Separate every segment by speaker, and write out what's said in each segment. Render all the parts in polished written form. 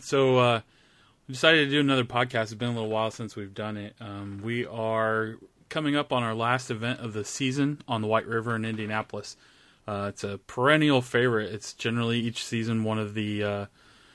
Speaker 1: So we decided to do another podcast. It's been a little while since we've done it. We are coming up on our last event of the season on the White River in Indianapolis. It's a perennial favorite. It's generally each season one of the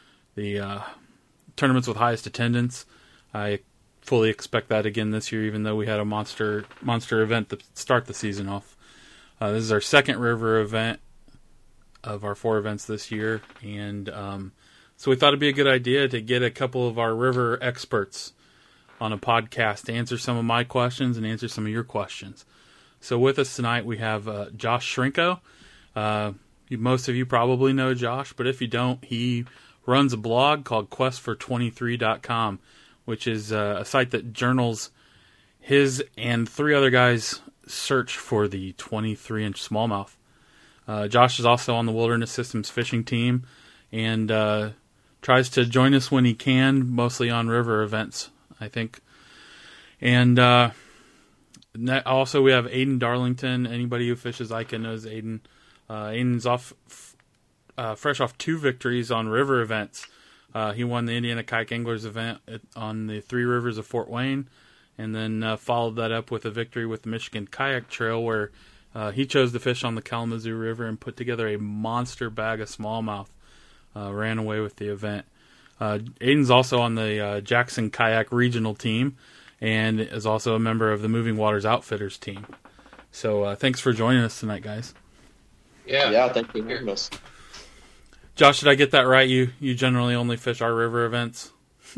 Speaker 1: tournaments with highest attendance. I fully expect that again this year, even though we had a monster event to start the season off. This is our second river event of our 4 events this year, and so we thought it'd be a good idea to get a couple of our river experts on a podcast to answer some of my questions and answer some of your questions. So with us tonight we have Josh Shrinko. Most of you probably know Josh, but if you don't, he runs a blog called questfor23.com, which is a site that journals his and 3 other guys' search for the 23-inch smallmouth. Josh is also on the Wilderness Systems fishing team and tries to join us when he can, mostly on river events, I think. And also we have Aiden Darlington. Anybody who fishes Ica knows Aiden. Aiden's fresh off 2 victories on river events. He won the Indiana Kayak Anglers event on the 3 Rivers of Fort Wayne, and then followed that up with a victory with the Michigan Kayak Trail, where he chose to fish on the Kalamazoo River and put together a monster bag of smallmouth. Ran away with the event. Aiden's also on the Jackson Kayak Regional team and is also a member of the Moving Waters Outfitters team. So thanks for joining us tonight, guys.
Speaker 2: Yeah, thank you for having us.
Speaker 1: Josh, did I get that right? You generally only fish our river events?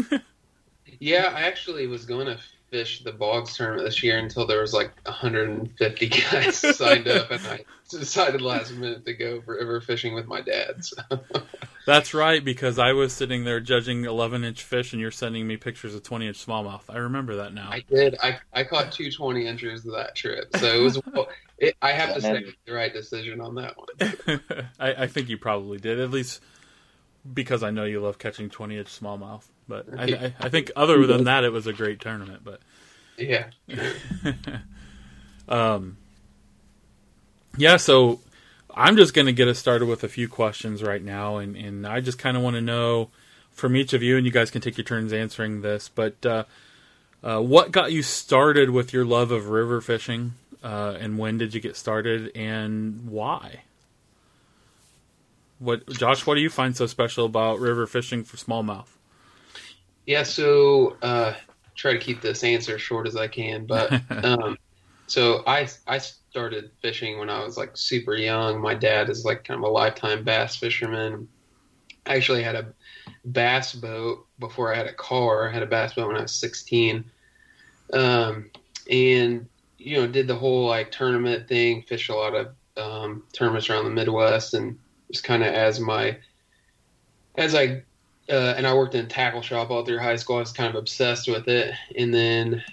Speaker 3: Yeah, I actually was going to fish the Boggs tournament this year until there was like 150 guys signed up, and I decided last minute to go river fishing with my dad. So.
Speaker 1: That's right, because I was sitting there judging 11-inch fish, and you're sending me pictures of 20-inch smallmouth. I remember that now.
Speaker 3: I did. I caught 2 20-inchers that trip, so it was. I have to say, I made the right decision on that one.
Speaker 1: I think you probably did, at least because I know you love catching 20-inch smallmouth. But I think other than that, it was a great tournament. But
Speaker 3: yeah.
Speaker 1: Yeah, so I'm just going to get us started with a few questions right now, and I just kind of want to know from each of you, and you guys can take your turns answering this, but what got you started with your love of river fishing, and when did you get started, and why? Josh, what do you find so special about river fishing for smallmouth?
Speaker 3: Yeah, so try to keep this answer short as I can, but so I started fishing when I was like super young. My dad is like kind of a lifetime bass fisherman. I actually had a bass boat before I had a car. I had a bass boat when I was 16, and did the whole like tournament thing. Fished a lot of tournaments around the Midwest, and just kind of and I worked in a tackle shop all through high school. I was kind of obsessed with it. And then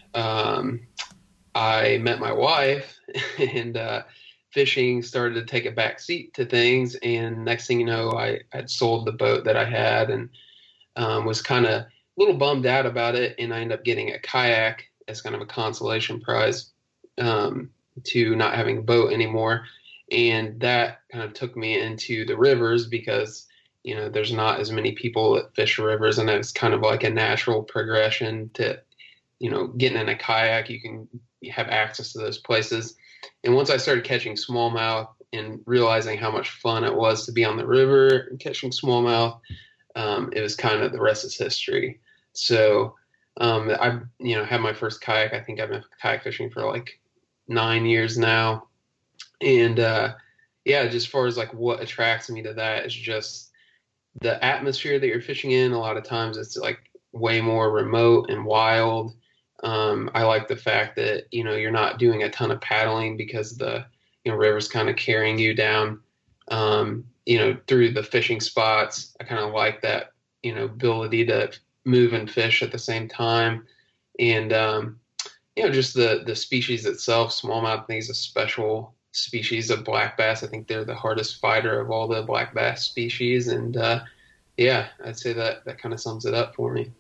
Speaker 3: I met my wife, and fishing started to take a back seat to things. And next thing you know, I had sold the boat that I had, and was kind of a little bummed out about it. And I ended up getting a kayak as kind of a consolation prize to not having a boat anymore. And that kind of took me into the rivers because there's not as many people that fish rivers, and it's kind of like a natural progression to, getting in a kayak. You can have access to those places. And once I started catching smallmouth and realizing how much fun it was to be on the river and catching smallmouth, it was kind of the rest is history. So I had my first kayak. I think I've been kayak fishing for like 9 years now. And just as far as like what attracts me to that is just the atmosphere that you're fishing in. A lot of times it's like way more remote and wild. I like the fact that, you're not doing a ton of paddling because the, river's kind of carrying you down, through the fishing spots. I kind of like that, ability to move and fish at the same time. And, just the species itself, smallmouth, I think is a special species of black bass. I think they're the hardest fighter of all the black bass species. And, I'd say that kind of sums it up for me.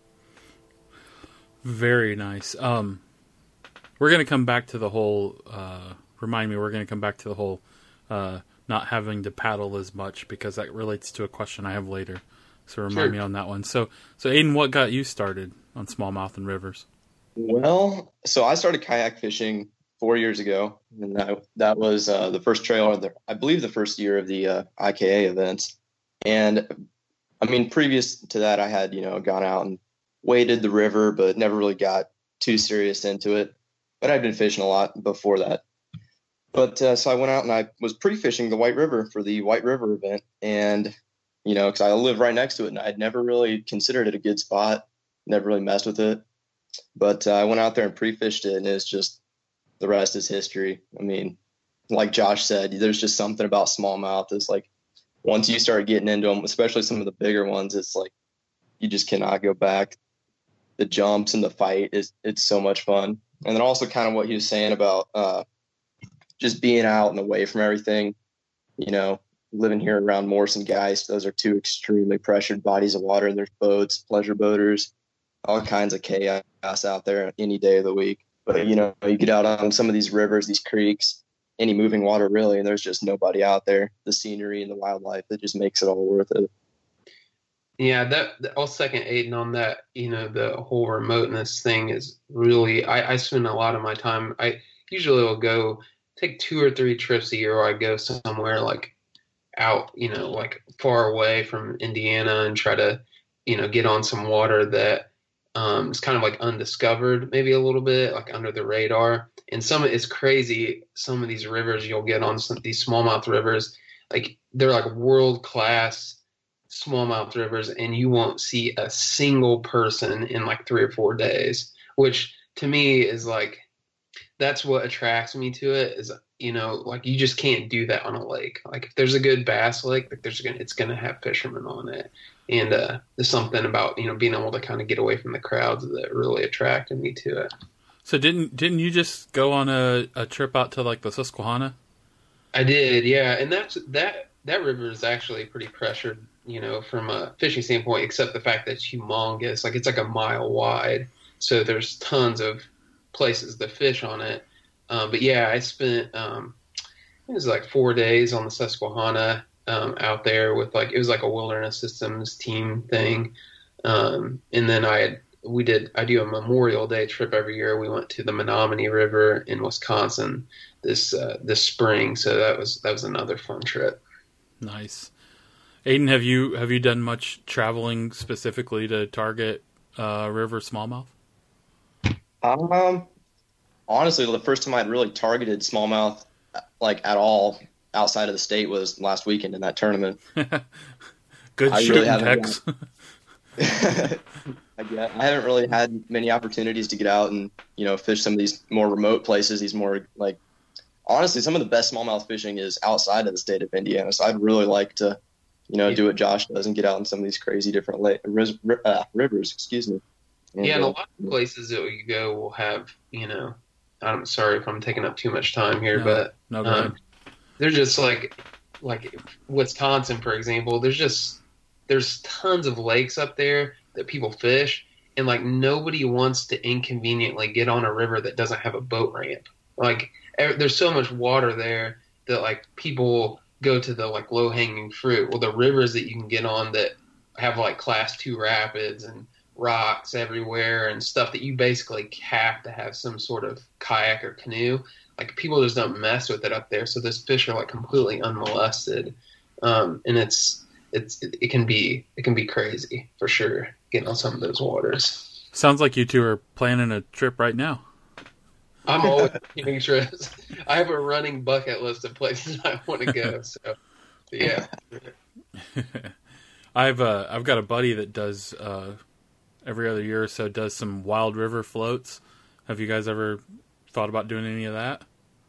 Speaker 1: Very nice. We're going to come back to the whole, not having to paddle as much, because that relates to a question I have later. So remind me on that one. So Aiden, what got you started on smallmouth and rivers?
Speaker 2: Well, so I started kayak fishing 4 years ago, and that was the first trail, I believe the first year of the IKA events. And I mean, previous to that, I had, gone out and waded the river, but never really got too serious into it. But I'd been fishing a lot before that. But so I went out and I was pre-fishing the White River for the White River event. And, because I live right next to it and I'd never really considered it a good spot, never really messed with it. But I went out there and pre-fished it, and it's just, the rest is history. I mean, like Josh said, there's just something about smallmouth. It's like, once you start getting into them, especially some of the bigger ones, it's like, you just cannot go back. The jumps and the fight it's so much fun. And then also kind of what he was saying about just being out and away from everything, living here around Morse and Geist. Those are two extremely pressured bodies of water. There's boats, pleasure boaters, all kinds of chaos out there any day of the week. But, you get out on some of these rivers, these creeks, any moving water really, and there's just nobody out there. The scenery and the wildlife, it just makes it all worth it.
Speaker 3: Yeah, I'll second Aiden on that. The whole remoteness thing is really, I spend a lot of my time. I usually will go take 2 or 3 trips a year where I go somewhere like out, like far away from Indiana and try to, get on some water that is kind of like undiscovered, maybe a little bit like under the radar. And it's crazy. Some of these rivers you'll get on these smallmouth rivers, like they're like world-class smallmouth rivers, and you won't see a single person in like 3 or 4 days, which to me is like, that's what attracts me to it is, like you just can't do that on a lake. Like if there's a good bass lake, like it's going to have fishermen on it. And there's something about, being able to kind of get away from the crowds that really attracted me to it.
Speaker 1: So didn't you just go on a trip out to like the Susquehanna?
Speaker 3: I did, yeah. And that river is actually pretty pressured, from a fishing standpoint, except the fact that it's humongous. Like it's like a mile wide. So there's tons of places to fish on it. But yeah, I spent, it was like 4 days on the Susquehanna out there with it was like a wilderness systems team thing. And then I do a Memorial Day trip every year. We went to the Menominee River in Wisconsin this spring. So that was another fun trip.
Speaker 1: Nice. Aiden, have you done much traveling specifically to target river smallmouth?
Speaker 2: Honestly, the first time I'd really targeted smallmouth like at all outside of the state was last weekend in that tournament.
Speaker 1: Good shooting, Tex.
Speaker 2: I haven't really had many opportunities to get out and fish some of these more remote places. These more like, honestly, some of the best smallmouth fishing is outside of the state of Indiana. So I'd really like to do what Josh does and get out in some of these crazy different rivers. Excuse me.
Speaker 3: And a lot of places that we go will have I'm sorry if I'm taking up too much time here, but they're just like Wisconsin, for example. There's tons of lakes up there that people fish, and like nobody wants to inconveniently get on a river that doesn't have a boat ramp. Like there's so much water there that like people go to the like low hanging fruit. Well, the rivers that you can get on that have like class 2 rapids and rocks everywhere and stuff that you basically have to have some sort of kayak or canoe. Like people just don't mess with it up there. So those fish are like completely unmolested. And it can be crazy for sure getting on some of those waters.
Speaker 1: Sounds like you two are planning a trip right now.
Speaker 3: I'm always planning trips. I have a running bucket list of places I want to go. So yeah.
Speaker 1: I've got a buddy that does every other year or so does some wild river floats. Have you guys ever thought about doing any of that?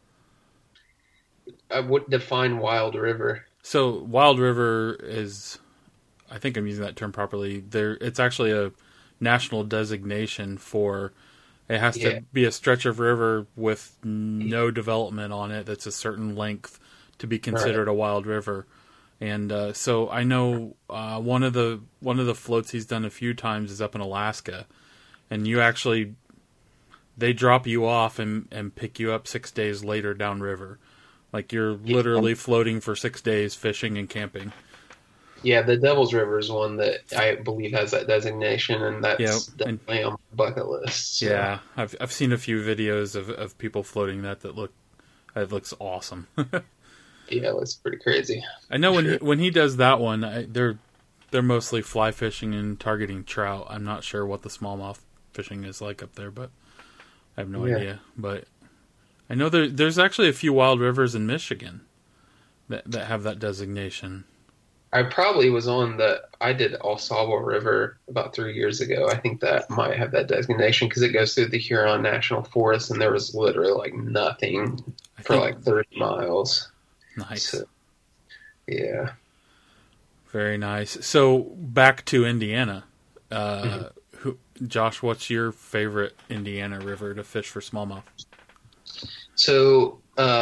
Speaker 3: I would define wild river.
Speaker 1: So wild river is, I think I'm using that term properly. It's actually a national designation for. It has to be a stretch of river with no development on it that's a certain length to be considered a wild river. And so I know one of the floats he's done a few times is up in Alaska, and they drop you off and pick you up 6 days later downriver. Like you're literally floating for 6 days, fishing and camping.
Speaker 3: Yeah, the Devil's River is one that I believe has that designation, and
Speaker 1: Yeah,
Speaker 3: that's
Speaker 1: and
Speaker 3: definitely on my bucket list. So.
Speaker 1: yeah, I've seen a few videos of people floating that look, it looks awesome.
Speaker 3: Yeah, it's pretty crazy.
Speaker 1: I know
Speaker 3: Sure.
Speaker 1: when he does that one, they're mostly fly fishing and targeting trout. I'm not sure what the smallmouth fishing is like up there, but I have no idea. But I know there's actually a few wild rivers in Michigan that have that designation.
Speaker 3: I probably was I did Ossabaw River about 3 years ago. I think that might have that designation because it goes through the Huron National Forest, and there was literally like nothing for like 30 miles.
Speaker 1: Nice.
Speaker 3: So, yeah.
Speaker 1: Very nice. So back to Indiana. Josh, what's your favorite Indiana river to fish for smallmouth?
Speaker 3: So,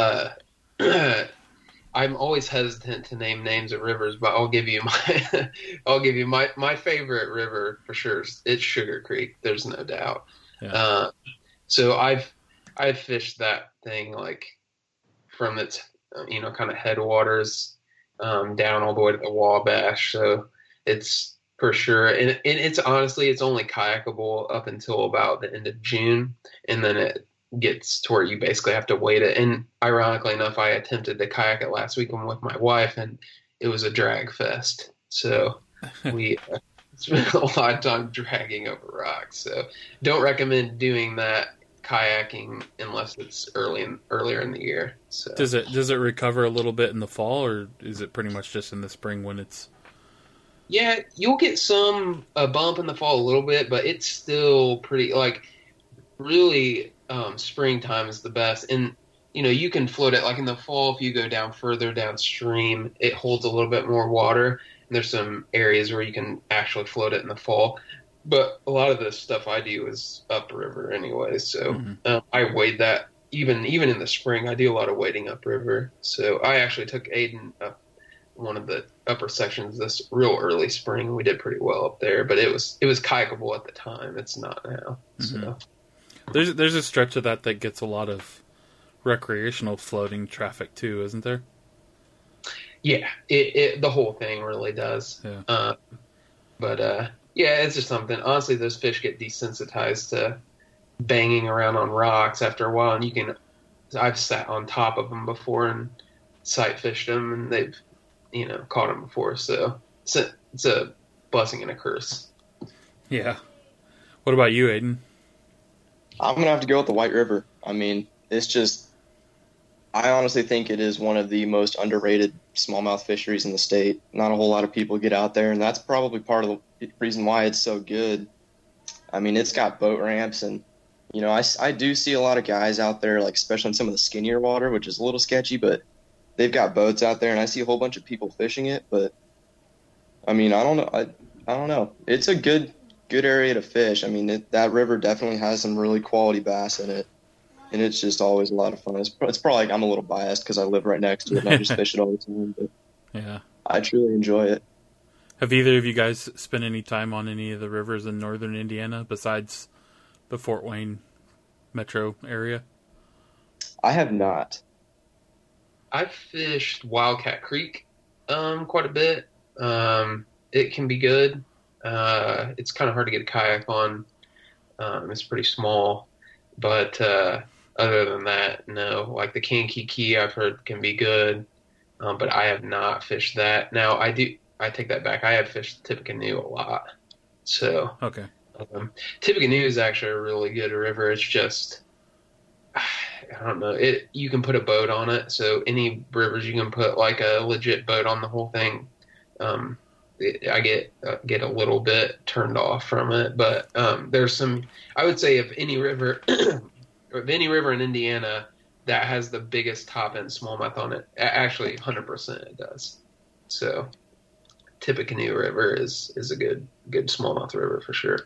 Speaker 3: I'm always hesitant to name names of rivers, but I'll give you my favorite river for sure. It's Sugar Creek. There's no doubt.
Speaker 1: Yeah.
Speaker 3: So I've fished that thing like from its kind of headwaters down all the way to the Wabash. So it's for sure, and it's honestly it's only kayakable up until about the end of June, and then it gets to where you basically have to wait it. And ironically enough, I attempted to kayak it last weekend with my wife, and it was a drag fest. So we spent a lot of time dragging over rocks. So don't recommend doing that kayaking unless it's earlier in the year. So
Speaker 1: Does it recover a little bit in the fall, or is it pretty much just in the spring when it's?
Speaker 3: Yeah, you'll get a bump in the fall a little bit, but it's still pretty really. Springtime is the best, and you can float it like in the fall. If you go down further downstream, it holds a little bit more water, and there's some areas where you can actually float it in the fall. But a lot of the stuff I do is upriver anyway, so I wade that even in the spring. I do a lot of wading upriver. So I actually took Aiden up one of the upper sections this real early spring. We did pretty well up there, but it was kayakable at the time. It's not now. So.
Speaker 1: There's a stretch of that gets a lot of recreational floating traffic too, isn't there?
Speaker 3: Yeah, it the whole thing really does.
Speaker 1: Yeah.
Speaker 3: Yeah, it's just something. Honestly, those fish get desensitized to banging around on rocks after a while, and I've sat on top of them before and sight fished them, and they've caught them before. So it's a blessing and a curse.
Speaker 1: Yeah. What about you, Aiden?
Speaker 2: I'm going to have to go with the White River. I mean, I honestly think it is one of the most underrated smallmouth fisheries in the state. Not a whole lot of people get out there, and that's probably part of the reason why it's so good. I mean, it's got boat ramps, and, I do see a lot of guys out there, like especially in some of the skinnier water, which is a little sketchy, but they've got boats out there, and I see a whole bunch of people fishing it. But, I mean, I don't know. I don't know. It's a good area to fish. I mean, that river definitely has some really quality bass in it, and it's just always a lot of fun. It's probably like I'm a little biased because I live right next to it and I just fish it all the time, but
Speaker 1: yeah,
Speaker 2: I truly enjoy it.
Speaker 1: Have either of you guys spent any time on any of the rivers in northern Indiana besides the Fort Wayne metro area?
Speaker 2: I have not.
Speaker 3: I've fished Wildcat Creek quite a bit. It can be good. It's kind of hard to get a kayak on. It's pretty small, but other than that, no. Like the Kankakee, I've heard can be good, but I have not fished that. Now I take that back. I have fished Tippecanoe a lot. So
Speaker 1: okay,
Speaker 3: Tippecanoe is actually a really good river. It's just I don't know. You can put a boat on it. So any rivers you can put like a legit boat on the whole thing. I get a little bit turned off from it, but there's some. I would say if any river, in Indiana that has the biggest top end smallmouth on it, actually 100% it does. So Tippecanoe River is a good smallmouth river for sure.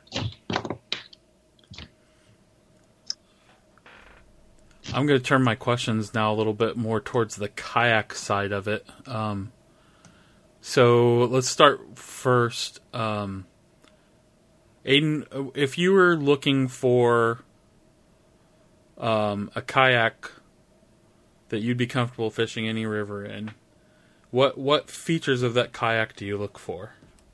Speaker 1: I'm going to turn my questions now a little bit more towards the kayak side of it. So let's start first. Aiden, if you were looking for a kayak that you'd be comfortable fishing any river in, What features of that kayak do you look for?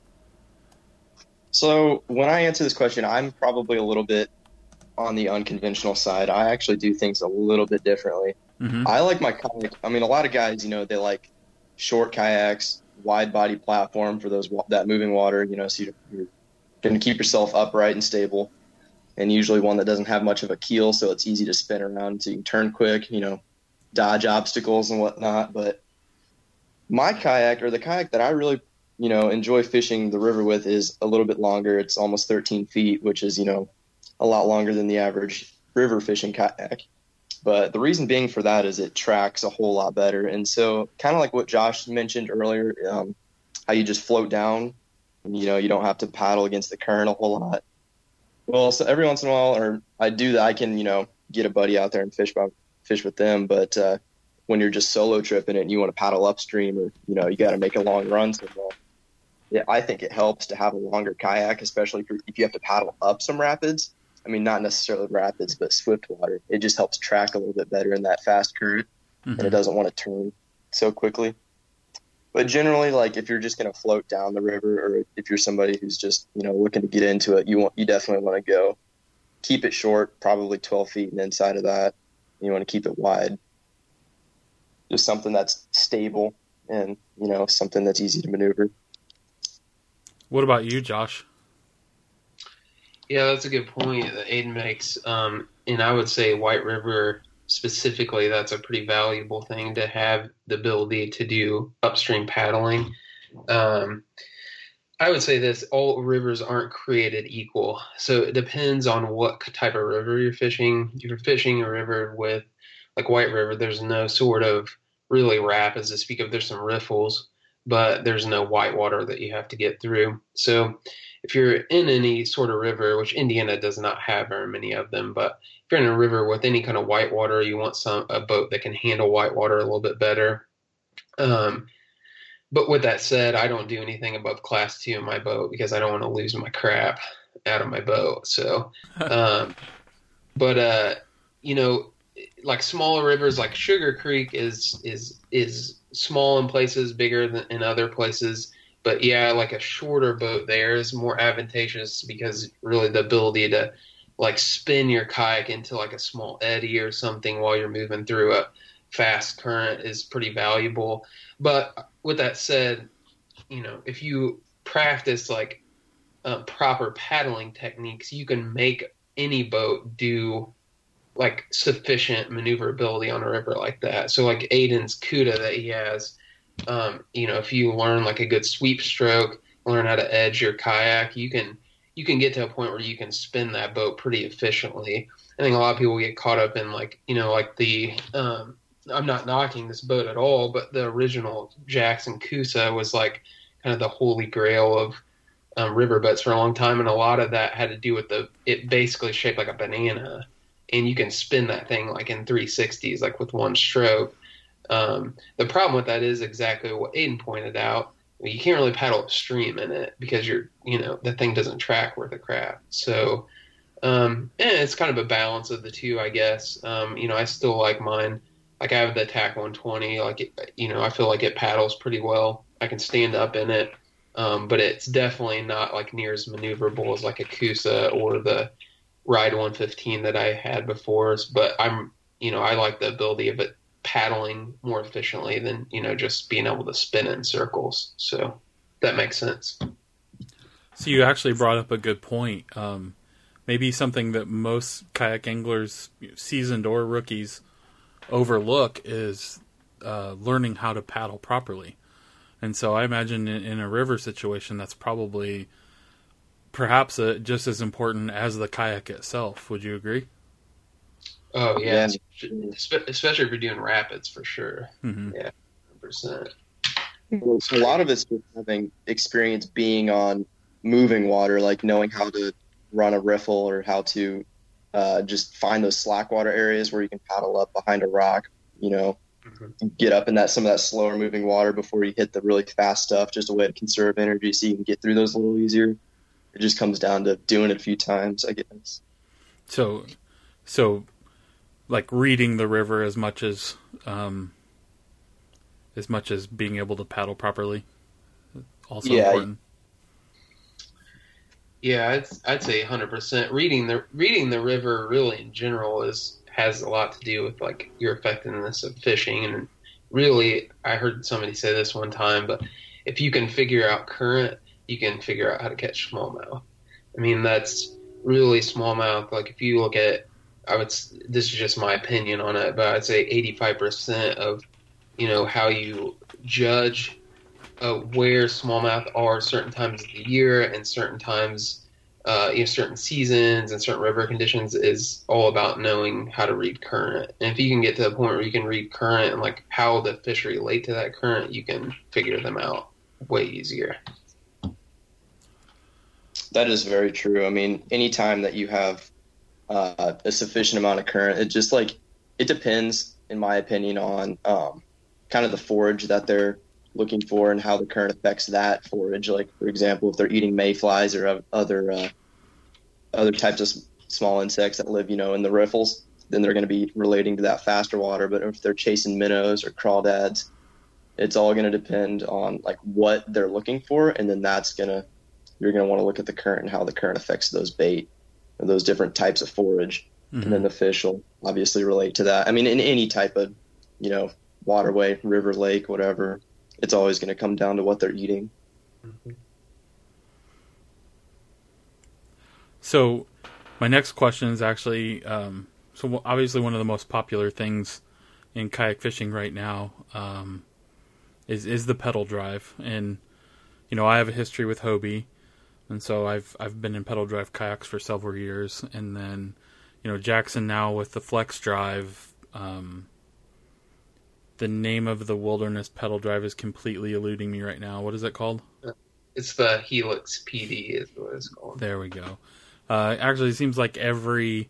Speaker 2: So when I answer this question, I'm probably a little bit on the unconventional side. I actually do things a little bit differently.
Speaker 1: Mm-hmm.
Speaker 2: I like my kayak. I mean, a lot of guys, they like short kayaks, wide body platform for that moving water, so you're going to keep yourself upright and stable, and usually one that doesn't have much of a keel, so it's easy to spin around, so you can turn quick, dodge obstacles and whatnot. But my kayak, or the kayak that I really, enjoy fishing the river with, is a little bit longer. It's almost 13 feet, which is, a lot longer than the average river fishing kayak. But the reason being for that is it tracks a whole lot better. And so kind of like what Josh mentioned earlier, how you just float down, and, you don't have to paddle against the current a whole lot. Well, so every once in a while, or I do that, I can, get a buddy out there and fish with them. But when you're just solo tripping it and you want to paddle upstream, or, you got to make a long run somewhere, yeah, I think it helps to have a longer kayak, especially if you have to paddle up some rapids. I mean, not necessarily rapids, but swift water. It just helps track a little bit better in that fast current, and it doesn't want to turn so quickly. But generally, like if you're just going to float down the river, or if you're somebody who's just looking to get into it, you definitely want to keep it short, probably 12 feet, and inside of that, you want to keep it wide. Just something that's stable and something that's easy to maneuver.
Speaker 1: What about you, Josh?
Speaker 3: Yeah, that's a good point that Aiden makes. And I would say White River specifically, that's a pretty valuable thing to have the ability to do upstream paddling. I would say this, all rivers aren't created equal. So it depends on what type of river you're fishing. If you're fishing a river with, like White River, there's no sort of really rapids to speak of. There's some riffles, but there's no white water that you have to get through. So if you're in any sort of river, which Indiana does not have very many of them, but if you're in a river with any kind of white water, you want a boat that can handle white water a little bit better. But with that said, I don't do anything above class 2 in my boat because I don't want to lose my crap out of my boat. So, like smaller rivers, like Sugar Creek is small in places, bigger than in other places. But yeah, like a shorter boat there is more advantageous because really the ability to like spin your kayak into like a small eddy or something while you're moving through a fast current is pretty valuable. But with that said, if you practice like proper paddling techniques, you can make any boat do like sufficient maneuverability on a river like that. So like Aiden's Cuda that he has, if you learn like a good sweep stroke, learn how to edge your kayak, you can get to a point where you can spin that boat pretty efficiently. I think a lot of people get caught up in like the I'm not knocking this boat at all, but the original Jackson Coosa was like kind of the holy grail of river boats for a long time, and a lot of that had to do with it basically shaped like a banana, and you can spin that thing like in 360s, like with one stroke. The problem with that is exactly what Aiden pointed out. You can't really paddle upstream in it because the thing doesn't track worth a crap. So, it's kind of a balance of the two, I guess. I still like mine. Like I have the TAC 120, I feel like it paddles pretty well. I can stand up in it. But it's definitely not like near as maneuverable as like a Coosa or the Ride 115 that I had before. But I like the ability of it paddling more efficiently than just being able to spin it in circles. So that makes sense.
Speaker 1: So you actually brought up a good point. Maybe something that most kayak anglers, seasoned or rookies, overlook is learning how to paddle properly. And so I imagine in a river situation that's probably perhaps just as important as the kayak itself. Would you agree?
Speaker 3: Oh, yeah. Especially if you're doing rapids, for sure.
Speaker 1: Mm-hmm.
Speaker 3: Yeah, 100%.
Speaker 2: So a lot of it's just having experience being on moving water, like knowing how to run a riffle or how to just find those slack water areas where you can paddle up behind a rock, get up in some of that slower moving water before you hit the really fast stuff, just a way to conserve energy so you can get through those a little easier. It just comes down to doing it a few times, I guess.
Speaker 1: So like reading the river as much as as much as being able to paddle properly. Also
Speaker 2: Yeah.
Speaker 1: important.
Speaker 3: Yeah, I'd say 100%. Reading the river really in general has a lot to do with like your effectiveness of fishing. And really, I heard somebody say this one time, but if you can figure out current, you can figure out how to catch smallmouth. I mean, that's really smallmouth. Like if you look at, this is just my opinion on it, but I'd say 85% of, how you judge where smallmouth are certain times of the year and certain times, certain seasons and certain river conditions is all about knowing how to read current. And if you can get to the point where you can read current and like how the fish relate to that current, you can figure them out way easier.
Speaker 2: That is very true. I mean, anytime that you have a sufficient amount of current, it depends, in my opinion, on kind of the forage that they're looking for and how the current affects that forage. Like, for example, if they're eating mayflies or other types of small insects that live, in the riffles, then they're going to be relating to that faster water. But if they're chasing minnows or crawdads, it's all going to depend on like what they're looking for, and then you're going to want to look at the current and how the current affects those bait or those different types of forage.
Speaker 1: Mm-hmm.
Speaker 2: And then the fish will obviously relate to that. I mean, in any type of, waterway, river, lake, whatever, it's always going to come down to what they're eating.
Speaker 3: Mm-hmm.
Speaker 1: So my next question is actually, so obviously one of the most popular things in kayak fishing right now is the pedal drive. And, I have a history with Hobie. And so I've been in pedal drive kayaks for several years. And then, Jackson now with the Flex Drive, the name of the Wilderness pedal drive is completely eluding me right now. What is it called?
Speaker 3: It's the Helix PD is what it's called.
Speaker 1: There we go. Actually, it seems like every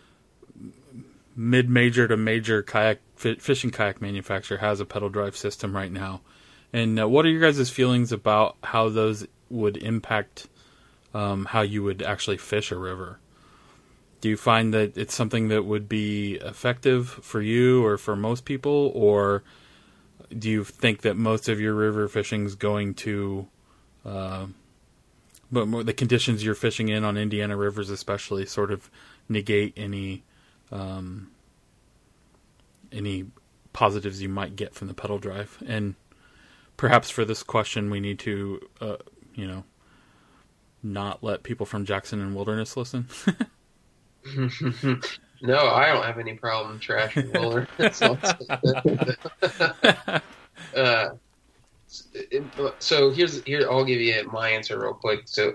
Speaker 1: mid-major to major fishing kayak manufacturer has a pedal drive system right now. And what are your guys' feelings about how those would impact how you would actually fish a river? Do you find that it's something that would be effective for you or for most people, or do you think that most of your river fishing is going to, but the conditions you're fishing in on Indiana rivers especially sort of negate any positives you might get from the pedal drive? And perhaps for this question, we need to, not let people from Jackson and Wilderness listen.
Speaker 3: No, I don't have any problem trashing Wilderness. So here I'll give you my answer real quick. So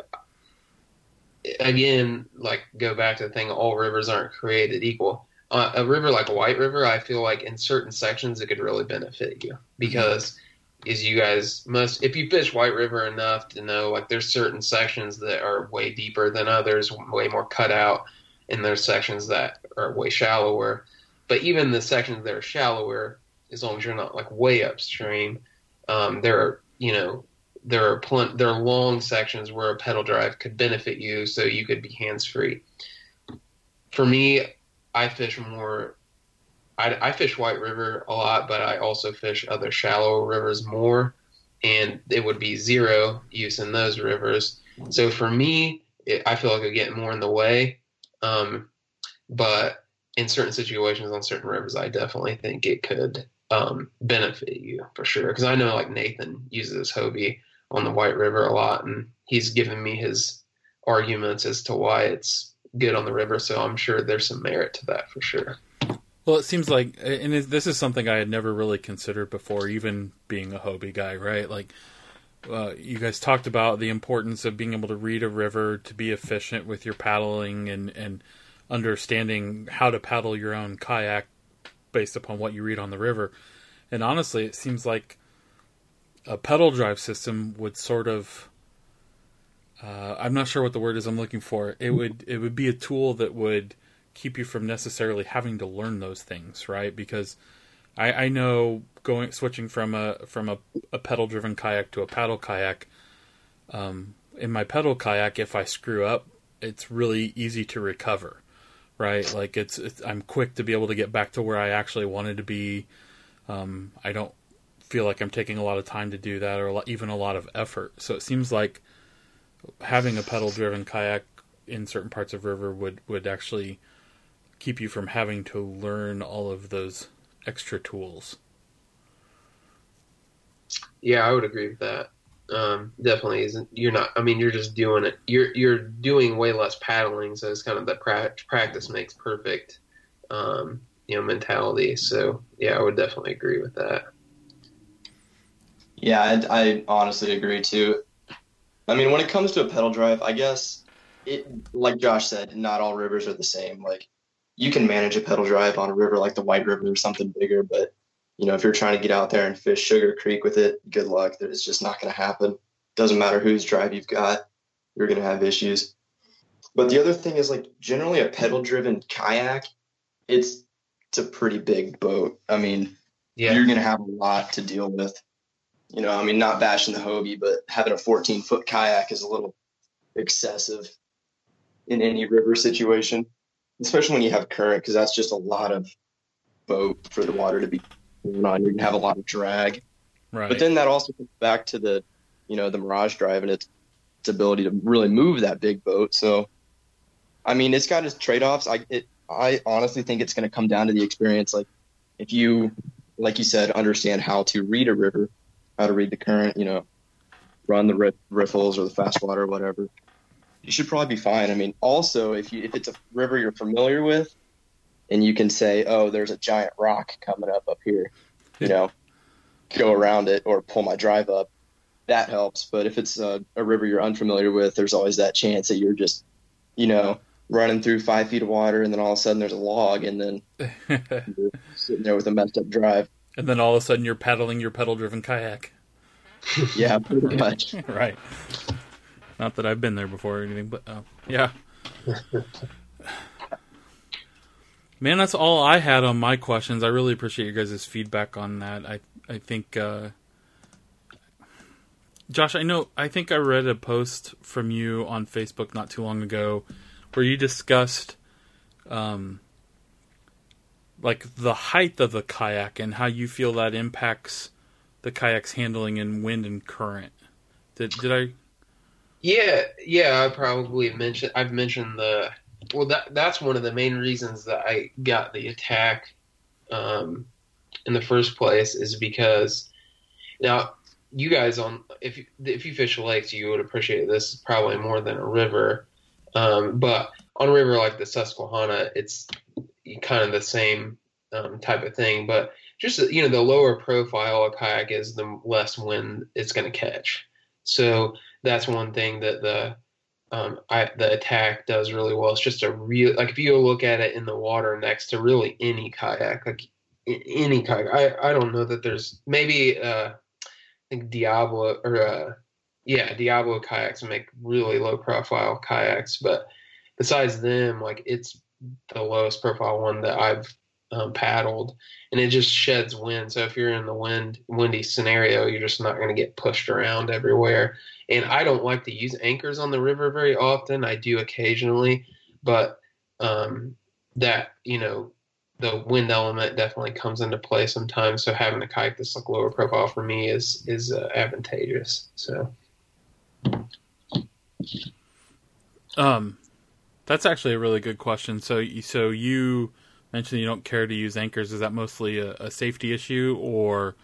Speaker 3: again, like go back to the thing, all rivers aren't created equal. A river like White River, I feel like in certain sections it could really benefit you because is you guys must, if you fish White River enough to know, like there's certain sections that are way deeper than others, way more cut out, and there's sections that are way shallower. But even the sections that are shallower, as long as you're not like way upstream, there are long sections where a pedal drive could benefit you, so you could be hands free. For me, I fish more. I fish White River a lot, but I also fish other shallow rivers more, and it would be zero use in those rivers. So for me, I feel like I get more in the way. But in certain situations on certain rivers, I definitely think it could benefit you for sure. Because I know like Nathan uses Hobie on the White River a lot, and he's given me his arguments as to why it's good on the river. So I'm sure there's some merit to that for sure.
Speaker 1: Well, it seems like, and this is something I had never really considered before, even being a Hobie guy, right? Like, you guys talked about the importance of being able to read a river, to be efficient with your paddling, and understanding how to paddle your own kayak based upon what you read on the river. And honestly, it seems like a pedal drive system would sort of, I'm not sure what the word is I'm looking for. It would be a tool that would keep you from necessarily having to learn those things, right? Because I know switching from a pedal driven kayak to a paddle kayak, in my pedal kayak, if I screw up, it's really easy to recover, right? Like I'm quick to be able to get back to where I actually wanted to be. I don't feel like I'm taking a lot of time to do that, or even a lot of effort. So it seems like having a pedal-driven kayak in certain parts of river would actually keep you from having to learn all of those extra tools.
Speaker 3: Yeah, I would agree with that. Definitely isn't. You're not. I mean, you're just doing it. You're doing way less paddling, so it's kind of the practice makes perfect, mentality. So yeah, I would definitely agree with that.
Speaker 2: Yeah, I honestly agree too. I mean, when it comes to a pedal drive, I guess like Josh said, not all rivers are the same. Like, you can manage a pedal drive on a river like the White River or something bigger, but if you're trying to get out there and fish Sugar Creek with it, good luck. It's just not going to happen. Doesn't matter whose drive you've got, you're going to have issues. But the other thing is, like, generally a pedal-driven kayak, it's a pretty big boat. I mean, You're going to have a lot to deal with. Not bashing the Hobie, but having a 14-foot kayak is a little excessive in any river situation, especially when you have current, because that's just a lot of boat for the water to be moving on. You're going to have a lot of drag.
Speaker 1: Right.
Speaker 2: But then that also comes back to the Mirage drive and its ability to really move that big boat. So, I mean, it's got its trade-offs. I honestly think it's going to come down to the experience. Like, if you, like you said, understand how to read a river, how to read the current, run the riffles or the fast water or whatever, you should probably be fine. I mean, also, if it's a river you're familiar with and you can say, oh, there's a giant rock coming up here, go around it or pull my drive up, that helps. But if it's a river you're unfamiliar with, there's always that chance that you're just, running through 5 feet of water and then all of a sudden there's a log and then you're sitting there with a messed up drive.
Speaker 1: And then all of a sudden you're paddling your pedal-driven kayak.
Speaker 2: Yeah, pretty much.
Speaker 1: Right. Not that I've been there before or anything, but yeah. Man, that's all I had on my questions. I really appreciate you guys' feedback on that. I think, Josh, I think I read a post from you on Facebook not too long ago where you discussed like the height of the kayak and how you feel that impacts the kayak's handling in wind and current. Did I? Yeah. I've mentioned that's one of the main reasons that I got the Attack in the first place, is because now you guys if you fish lakes, you would appreciate this probably more than a river. But on a river like the Susquehanna, it's kind of the same type of thing. But just the lower profile a kayak is, the less wind it's going to catch. So that's one thing that the Attack does really well. It's just if you look at it in the water next to really any kayak, like any kayak. I don't know that there's maybe I think Diablo Diablo kayaks make really low profile kayaks, but besides them, like, it's the lowest profile one that I've paddled, and it just sheds wind. So if you're in the windy scenario, you're just not going to get pushed around everywhere. And I don't like to use anchors on the river very often. I do occasionally, but that the wind element definitely comes into play sometimes. So having a kayak that's like lower profile for me is advantageous. So. That's actually a really good question. So you mentioned you don't care to use anchors. Is that mostly a safety issue, or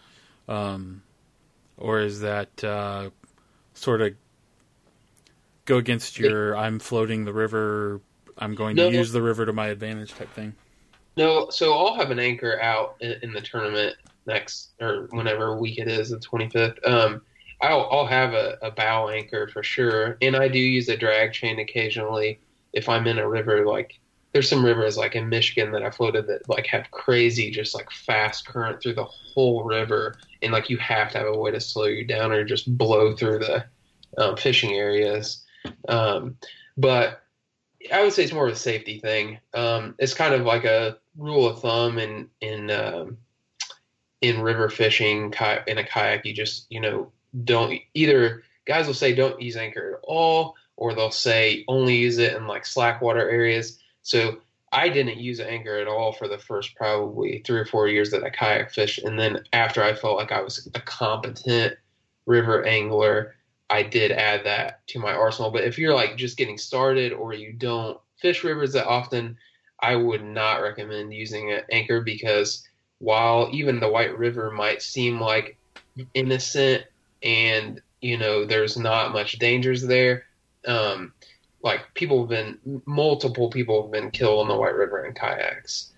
Speaker 1: is that sort of go against your I'm floating the river, I'm going to use the river to my advantage type thing?
Speaker 3: No, so I'll have an anchor out in the tournament next, or whenever week it is, the 25th. I'll have a bow anchor for sure, and I do use a drag chain occasionally if I'm in a river. Like, there's some rivers like in Michigan that I floated that like have crazy, just like fast current through the whole river, and like you have to have a way to slow you down or just blow through the fishing areas. But I would say it's more of a safety thing. It's kind of like a rule of thumb in river fishing in a kayak. You just don't, either guys will say don't use anchor at all, or they'll say only use it in like slack water areas. So I didn't use an anchor at all for the first probably 3 or 4 years that I kayak fished. And then after I felt like I was a competent river angler, I did add that to my arsenal. But if you're like just getting started or you don't fish rivers that often, I would not recommend using an anchor, because while even the White River might seem like innocent and, there's not much dangers there, like multiple people have been killed on the White River in kayaks.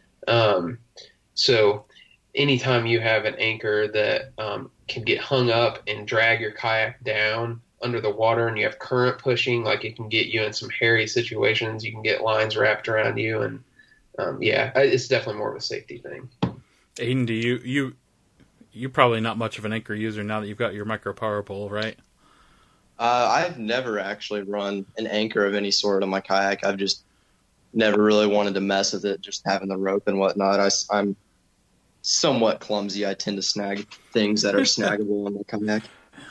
Speaker 3: So anytime you have an anchor that can get hung up and drag your kayak down under the water, and you have current pushing, like it can get you in some hairy situations. You can get lines wrapped around you, and it's definitely more of a safety thing.
Speaker 1: Aiden, do you're probably not much of an anchor user now that you've got your micro power pole, right?
Speaker 2: I've never actually run an anchor of any sort on my kayak. I've just never really wanted to mess with it, just having the rope and whatnot. I'm somewhat clumsy. I tend to snag things that are snaggable on the kayak.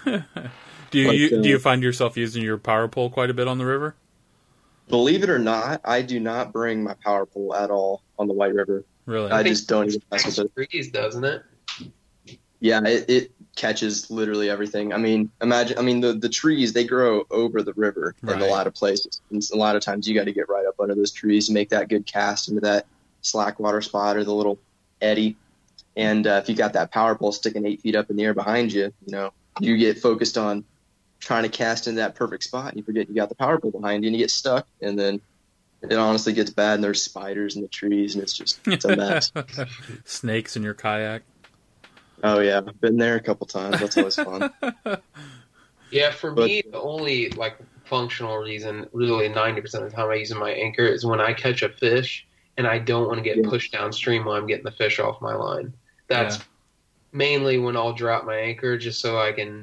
Speaker 1: Do you find yourself using your power pole quite a bit on the river?
Speaker 2: Believe it or not, I do not bring my power pole at all on the White River.
Speaker 1: Really?
Speaker 2: I just don't even mess with it.
Speaker 3: Trees, doesn't it?
Speaker 2: Yeah, it catches literally everything. I mean, the trees, they grow over the river in a lot of places. And a lot of times you got to get right up under those trees and make that good cast into that slack water spot or the little eddy. And if you got that power pole sticking 8 feet up in the air behind you, you get focused on trying to cast into that perfect spot, and you forget you got the power pole behind you, and you get stuck, and then it honestly gets bad, and there's spiders in the trees, and it's a mess.
Speaker 1: Snakes in your kayak.
Speaker 2: Oh yeah, I've been there a couple times. That's always fun.
Speaker 3: Yeah, for me, the only functional reason, really 90% of the time I use my anchor, is when I catch a fish and I don't want to get pushed downstream while I'm getting the fish off my line. That's mainly when I'll drop my anchor, just so I can,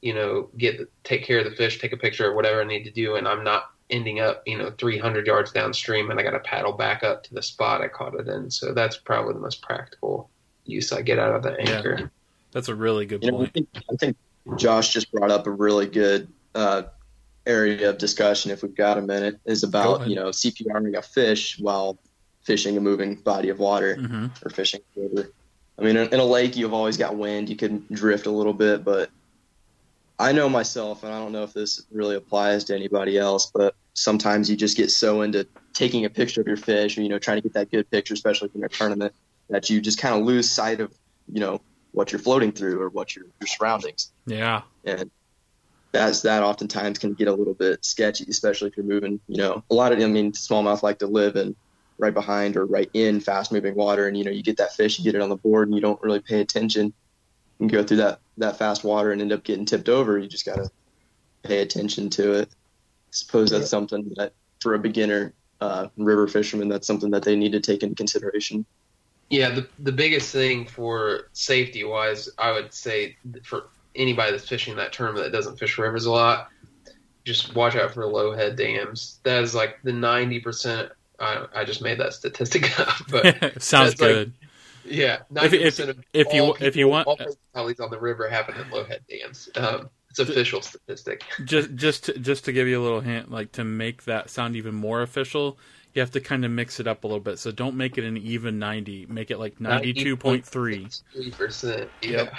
Speaker 3: take care of the fish, take a picture of whatever I need to do, and I'm not ending up, 300 yards downstream, and I got to paddle back up to the spot I caught it in. So that's probably the most practical use I get out of the anchor.
Speaker 1: Yeah, that's a really good point.
Speaker 2: I think Josh just brought up a really good area of discussion, if we've got a minute, is about CPRing a fish while fishing a moving body of water or fishing a river. I mean, in a lake, you've always got wind. You can drift a little bit, but I know myself, and I don't know if this really applies to anybody else, but sometimes you just get so into taking a picture of your fish or, trying to get that good picture, especially in a tournament, that you just kind of lose sight of, what you're floating through or what your surroundings.
Speaker 1: Yeah.
Speaker 2: And that oftentimes can get a little bit sketchy, especially if you're moving, smallmouth like to live in right behind or right in fast moving water. And, you get that fish, you get it on the board and you don't really pay attention and go through that fast water and end up getting tipped over. You just got to pay attention to it. I suppose that's something that for a beginner river fisherman, that's something that they need to take into consideration.
Speaker 3: Yeah, the biggest thing for safety-wise, I would say for anybody that's fishing that tournament that doesn't fish rivers a lot, just watch out for low head dams. That is the 90%. I just made that statistic up, but
Speaker 1: sounds good.
Speaker 3: Yeah, 90% of
Speaker 1: if you want,
Speaker 3: all fatalities on the river happen in low head dams. It's official statistic.
Speaker 1: Just to give you a little hint, to make that sound even more official, you have to kind of mix it up a little bit. So don't make it an even 90. Make it 92.3.
Speaker 3: 3%. Yeah.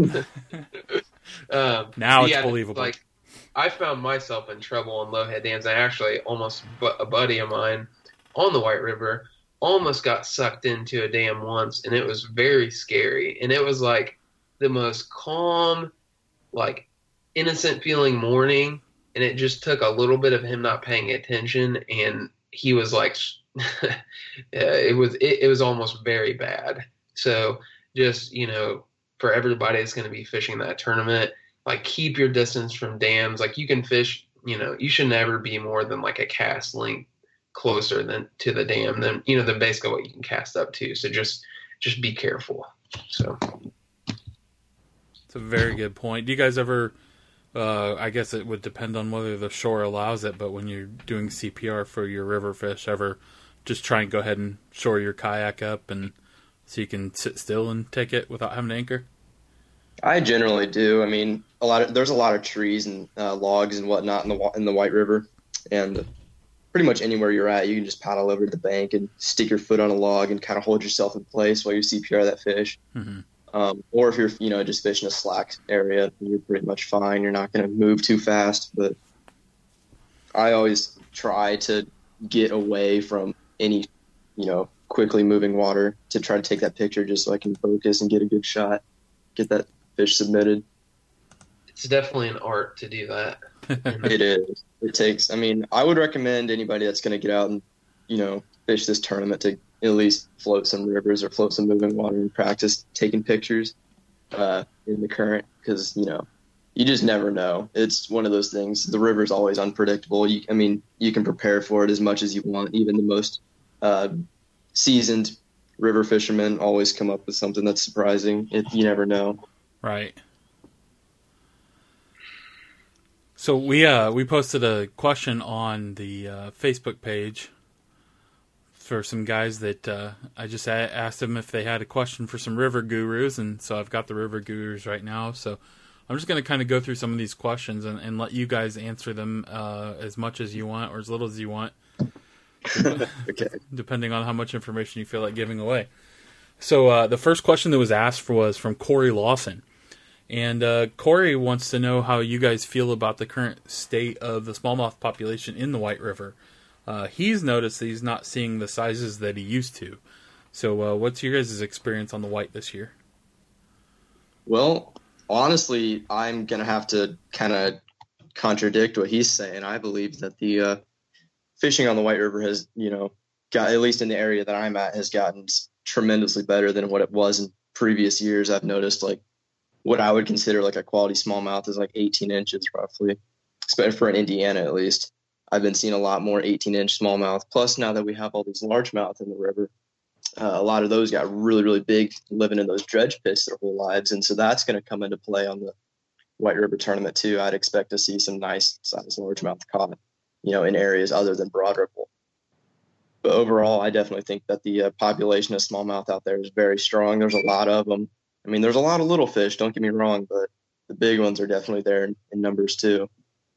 Speaker 1: Now it's believable.
Speaker 3: I found myself in trouble on low head dams. I actually a buddy of mine on the White River almost got sucked into a dam once, and it was very scary. And it was the most calm, innocent feeling morning, and it just took a little bit of him not paying attention, and he was it was almost very bad. So just, for everybody that's going to be fishing that tournament, keep your distance from dams. You can fish, you should never be more than a cast length closer than to the dam than basically what you can cast up to. So just be careful. So
Speaker 1: it's a very good point. Do you guys ever I guess it would depend on whether the shore allows it, but when you're doing CPR for your river fish, ever just try and go ahead and shore your kayak up and so you can sit still and take it without having to anchor?
Speaker 2: I generally do. I mean, there's a lot of trees and logs and whatnot in the White River, and pretty much anywhere you're at, you can just paddle over to the bank and stick your foot on a log and kind of hold yourself in place while you CPR that fish.
Speaker 1: Mm-hmm.
Speaker 2: Or if you're, just fishing a slack area, you're pretty much fine. You're not going to move too fast. But I always try to get away from any, quickly moving water to try to take that picture just so I can focus and get a good shot, get that fish submitted.
Speaker 3: It's definitely an art to do that.
Speaker 2: It is. It takes, I would recommend anybody that's going to get out and, fish this tournament to at least float some rivers or float some moving water and practice taking pictures in the current, because, you just never know. It's one of those things. The river's always unpredictable. You can prepare for it as much as you want. Even the most seasoned river fishermen always come up with something that's surprising. You never know.
Speaker 1: Right. So we posted a question on the Facebook page for some guys that I just asked them if they had a question for some river gurus, and so I've got the river gurus right now. So I'm just going to kind of go through some of these questions and let you guys answer them as much as you want or as little as you want,
Speaker 2: okay,
Speaker 1: depending on how much information you feel like giving away. So the first question that was asked was from Corey Lawson. And Corey wants to know how you guys feel about the current state of the smallmouth population in the White River. He's noticed that he's not seeing the sizes that he used to. So what's your guys' experience on the white this year?
Speaker 2: Well, honestly, I'm going to have to kind of contradict what he's saying. I believe that the fishing on the White River has, got, at least in the area that I'm at, has gotten tremendously better than what it was in previous years. I've noticed, what I would consider a quality smallmouth is 18 inches roughly, especially for in Indiana at least. I've been seeing a lot more 18-inch smallmouth. Plus, now that we have all these largemouth in the river, a lot of those got really, really big living in those dredge pits their whole lives. And so that's going to come into play on the White River tournament too. I'd expect to see some nice size largemouth caught, in areas other than Broad Ripple. But overall, I definitely think that the population of smallmouth out there is very strong. There's a lot of them. There's a lot of little fish, don't get me wrong, but the big ones are definitely there in numbers too.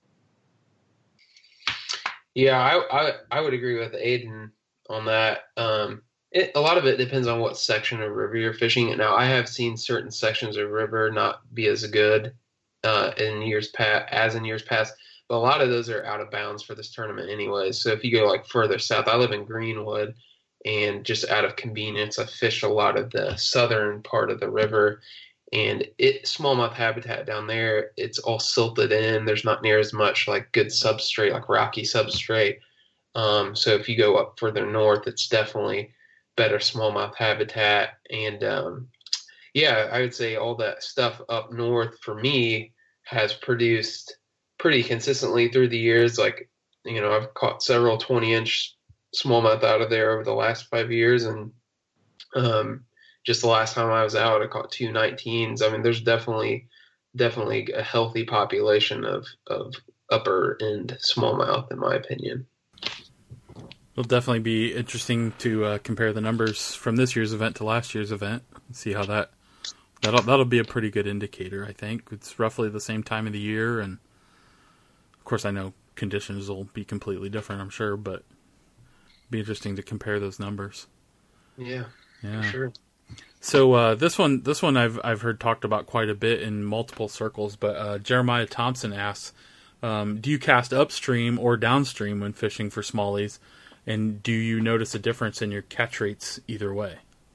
Speaker 3: Yeah, I would agree with Aiden on that. A lot of it depends on what section of river you're fishing. Now, I have seen certain sections of river not be as good in years past, but a lot of those are out of bounds for this tournament anyway. So if you go further south, I live in Greenwood, and just out of convenience, I fished a lot of the southern part of the river, and smallmouth habitat down there, it's all silted in. There's not near as much good substrate, rocky substrate. So if you go up further north, it's definitely better smallmouth habitat. And I would say all that stuff up north for me has produced pretty consistently through the years. I've caught several 20-inch smallmouth out of there over the last 5 years, and just the last time I was out, I caught 2 19s. There's definitely a healthy population of upper end smallmouth, in my opinion.
Speaker 1: It'll definitely be interesting to compare the numbers from this year's event to last year's event and see how that'll be a pretty good indicator. I think it's roughly the same time of the year, and of course I know conditions will be completely different, I'm sure, but it'll be interesting to compare those numbers.
Speaker 3: Yeah. For sure.
Speaker 1: So this one I've heard talked about quite a bit in multiple circles, but Jeremiah Thompson asks, do you cast upstream or downstream when fishing for smallies, and do you notice a difference in your catch rates either way?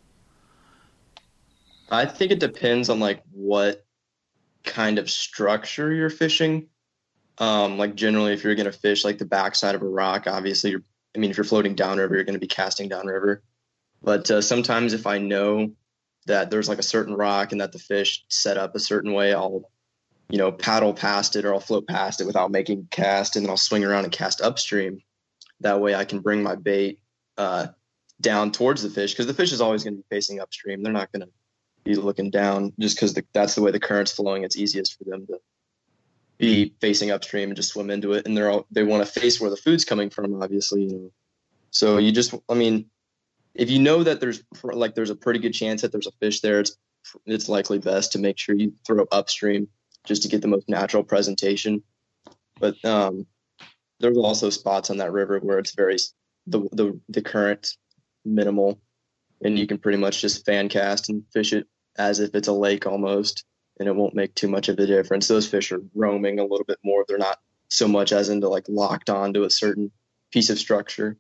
Speaker 2: I think it depends on what kind of structure you're fishing. Generally, if you're going to fish the backside of a rock, obviously if you're floating downriver, you're going to be casting downriver. But sometimes if I know that there's a certain rock and that the fish set up a certain way, I'll, paddle past it, or I'll float past it without making a cast, and then I'll swing around and cast upstream. That way I can bring my bait down towards the fish, because the fish is always going to be facing upstream. They're not going to be looking down just because that's the way the current's flowing. It's easiest for them to be facing upstream and just swim into it. And they want to face where the food's coming from, obviously. So you just, if you know that there's a pretty good chance that there's a fish there, it's likely best to make sure you throw upstream just to get the most natural presentation. But there's also spots on that river where it's very the current minimal, and you can pretty much just fan cast and fish it as if it's a lake almost, and it won't make too much of a difference. Those fish are roaming a little bit more. They're not so much as into like locked onto a certain piece of structure.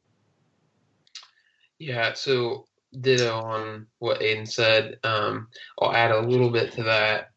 Speaker 3: Yeah, so ditto on what Aiden said. I'll add a little bit to that.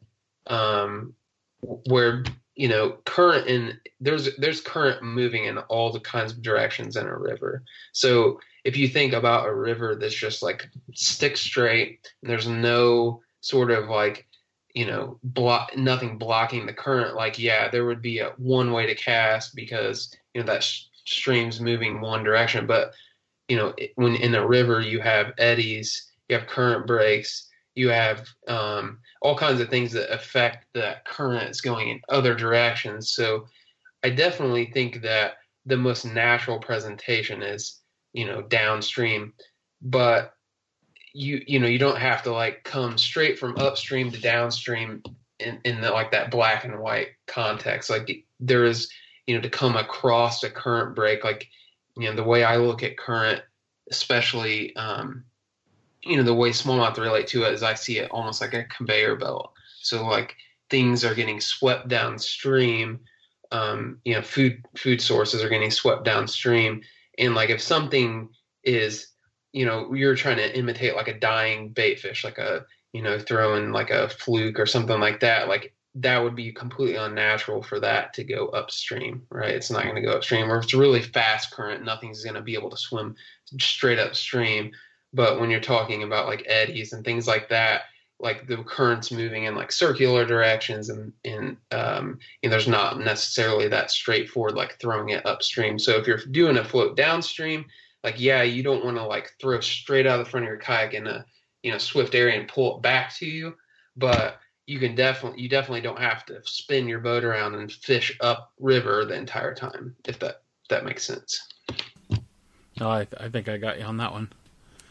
Speaker 3: Where current there's current moving in all the kinds of directions in a river. So if you think about a river that's just like stick straight, and there's no sort of like nothing blocking the current, like there would be a one way to cast because that stream's moving one direction. But when in a river you have eddies, you have current breaks, you have all kinds of things that affect the currents going in other directions. So I definitely think that the most natural presentation is downstream, but you don't have to like come straight from upstream to downstream in the, like that black and white context. Like there is to come across a current break, like the way I look at current, especially the way smallmouth relate to it is I see it almost like a conveyor belt. So like things are getting swept downstream. Food sources are getting swept downstream, and like if something is you're trying to imitate like a dying bait fish, like a throwing like a fluke or something like that, like that would be completely unnatural for that to go upstream, right? It's not going to go upstream. Or if it's a really fast current, nothing's going to be able to swim straight upstream. But when you're talking about like eddies and things like that, like the current's moving in like circular directions, and there's not necessarily that straightforward like throwing it upstream. So if you're doing a float downstream, like you don't want to like throw straight out of the front of your kayak in a swift area and pull it back to you, but you definitely don't have to spin your boat around and fish up river the entire time, if that makes sense.
Speaker 1: No, I think I got you on that one.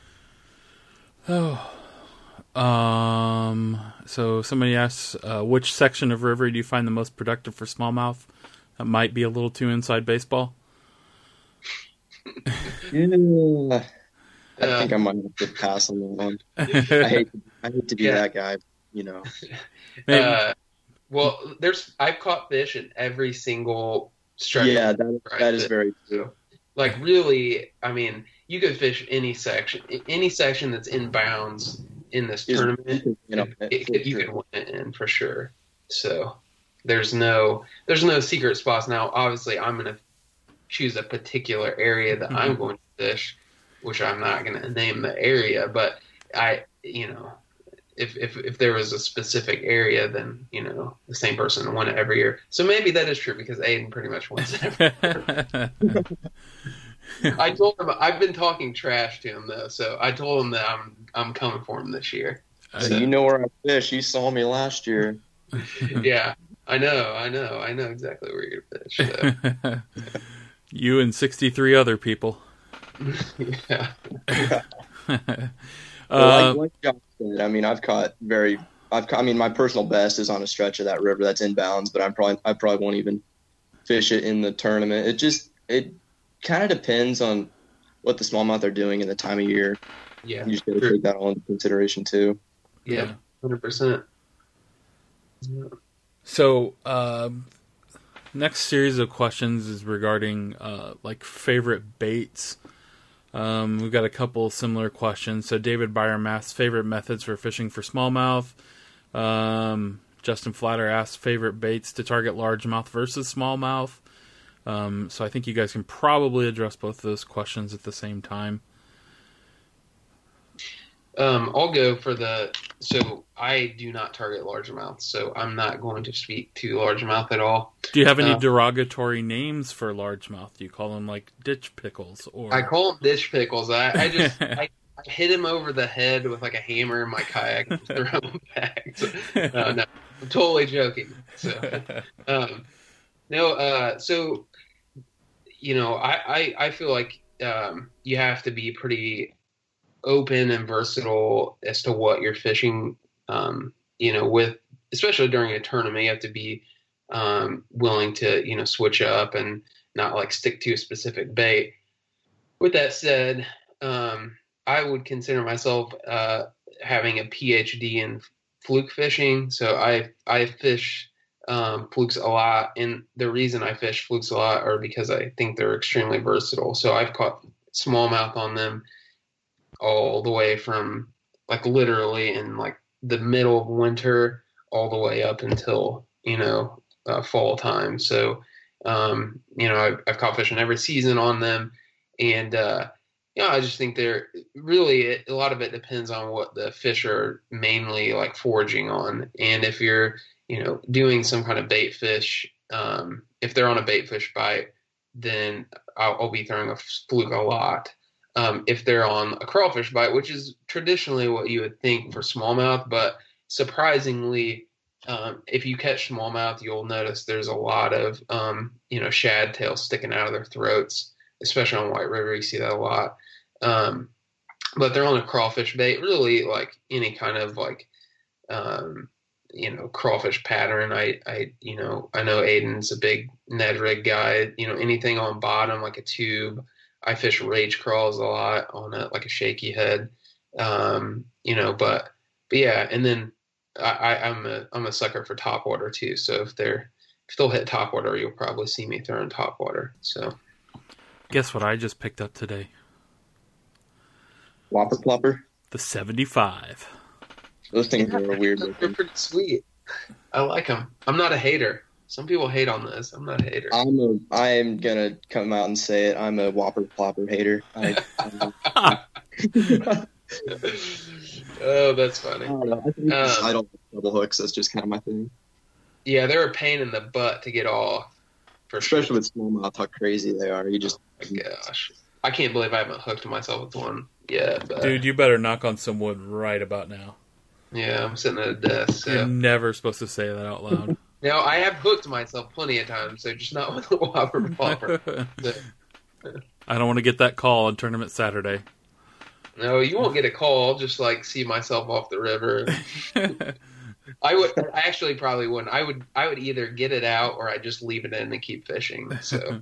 Speaker 1: Oh, so somebody asks, which section of river do you find the most productive for smallmouth? That might be a little too inside baseball.
Speaker 2: Yeah, I think I might have to pass on that one. I hate to be that guy,
Speaker 3: Well, I've caught fish in every single stretch.
Speaker 2: Yeah, that is very true.
Speaker 3: Like really, I mean, you could fish any section that's in bounds in this tournament. You can win it in for sure. So there's no secret spots. Now, obviously, I'm going to choose a particular area that I'm going to fish, which I'm not going to name the area, but if there was a specific area, then the same person won it every year. So maybe that is true because Aiden pretty much wins it every year. I told him I've been talking trash to him though, so I told him that I'm coming for him this year.
Speaker 2: So you know where I fish. You saw me last year.
Speaker 3: Yeah, I know exactly where you're fish. So.
Speaker 1: You and 63 other people.
Speaker 3: Yeah.
Speaker 2: Like Josh said, I mean, my personal best is on a stretch of that river that's inbounds, but I probably won't even fish it in the tournament. It kind of depends on what the smallmouth are doing in the time of year.
Speaker 3: Yeah,
Speaker 2: you just got to take that all into consideration too.
Speaker 3: Yeah, 100%.
Speaker 1: So, next series of questions is regarding like favorite baits. We've got a couple similar questions. So David Byram asks favorite methods for fishing for smallmouth. Justin Flatter asks favorite baits to target largemouth versus smallmouth. So I think you guys can probably address both of those questions at the same time.
Speaker 3: I'll go for so I do not target largemouth, so I'm not going to speak to largemouth at all.
Speaker 1: Do you have any derogatory names for largemouth? Do you call them like ditch pickles? Or
Speaker 3: I call them ditch pickles. I just I hit him over the head with like a hammer in my kayak and throw him back. So, no, I'm totally joking. So, so I feel like you have to be pretty open and versatile as to what you're fishing, with, especially during a tournament. You have to be willing to, switch up and not like stick to a specific bait. With that said, I would consider myself having a PhD in fluke fishing. So I fish flukes a lot, and the reason I fish flukes a lot are because I think they're extremely versatile. So I've caught smallmouth on them all the way from like literally in like the middle of winter all the way up until fall time. So I've caught fish in every season on them, and I just think they're really a lot of it depends on what the fish are mainly like foraging on, and if you're doing some kind of bait fish, if they're on a bait fish bite, then I'll be throwing a fluke a lot. If they're on a crawfish bite, which is traditionally what you would think for smallmouth, but surprisingly, if you catch smallmouth, you'll notice there's a lot of shad tails sticking out of their throats, especially on White River. You see that a lot. But they're on a crawfish bait, really like any kind of like crawfish pattern. I know Aiden's a big Ned rig guy. Anything on bottom like a tube. I fish rage crawls a lot on like a shaky head. But yeah, and then I'm a sucker for topwater too. So if they'll hit topwater, you'll probably see me throwing topwater. So
Speaker 1: guess what I just picked up today?
Speaker 2: Whopper plopper?
Speaker 1: The 75.
Speaker 2: Those things are weird.
Speaker 3: They're pretty sweet. I like them. I'm not a hater. Some people hate on this. I'm not a hater.
Speaker 2: I am gonna come out and say it. I'm a Whopper plopper hater.
Speaker 3: Oh, that's funny.
Speaker 2: I don't know. I don't like double hooks. That's just kind of my thing.
Speaker 3: Yeah, they're a pain in the butt to get off.
Speaker 2: Especially with smallmouth, how crazy they are. You just...
Speaker 3: Oh my gosh. I can't believe I haven't hooked myself with one yet. But...
Speaker 1: Dude, you better knock on some wood right about now.
Speaker 3: Yeah, I'm sitting at a desk. So.
Speaker 1: You're never supposed to say that out loud.
Speaker 3: No, I have hooked myself plenty of times, so just not with the Whopper plopper.
Speaker 1: I don't want to get that call on Tournament Saturday.
Speaker 3: No, you won't get a call. I'll just like see myself off the river. I actually probably wouldn't. I would either get it out or I just leave it in and keep fishing. So,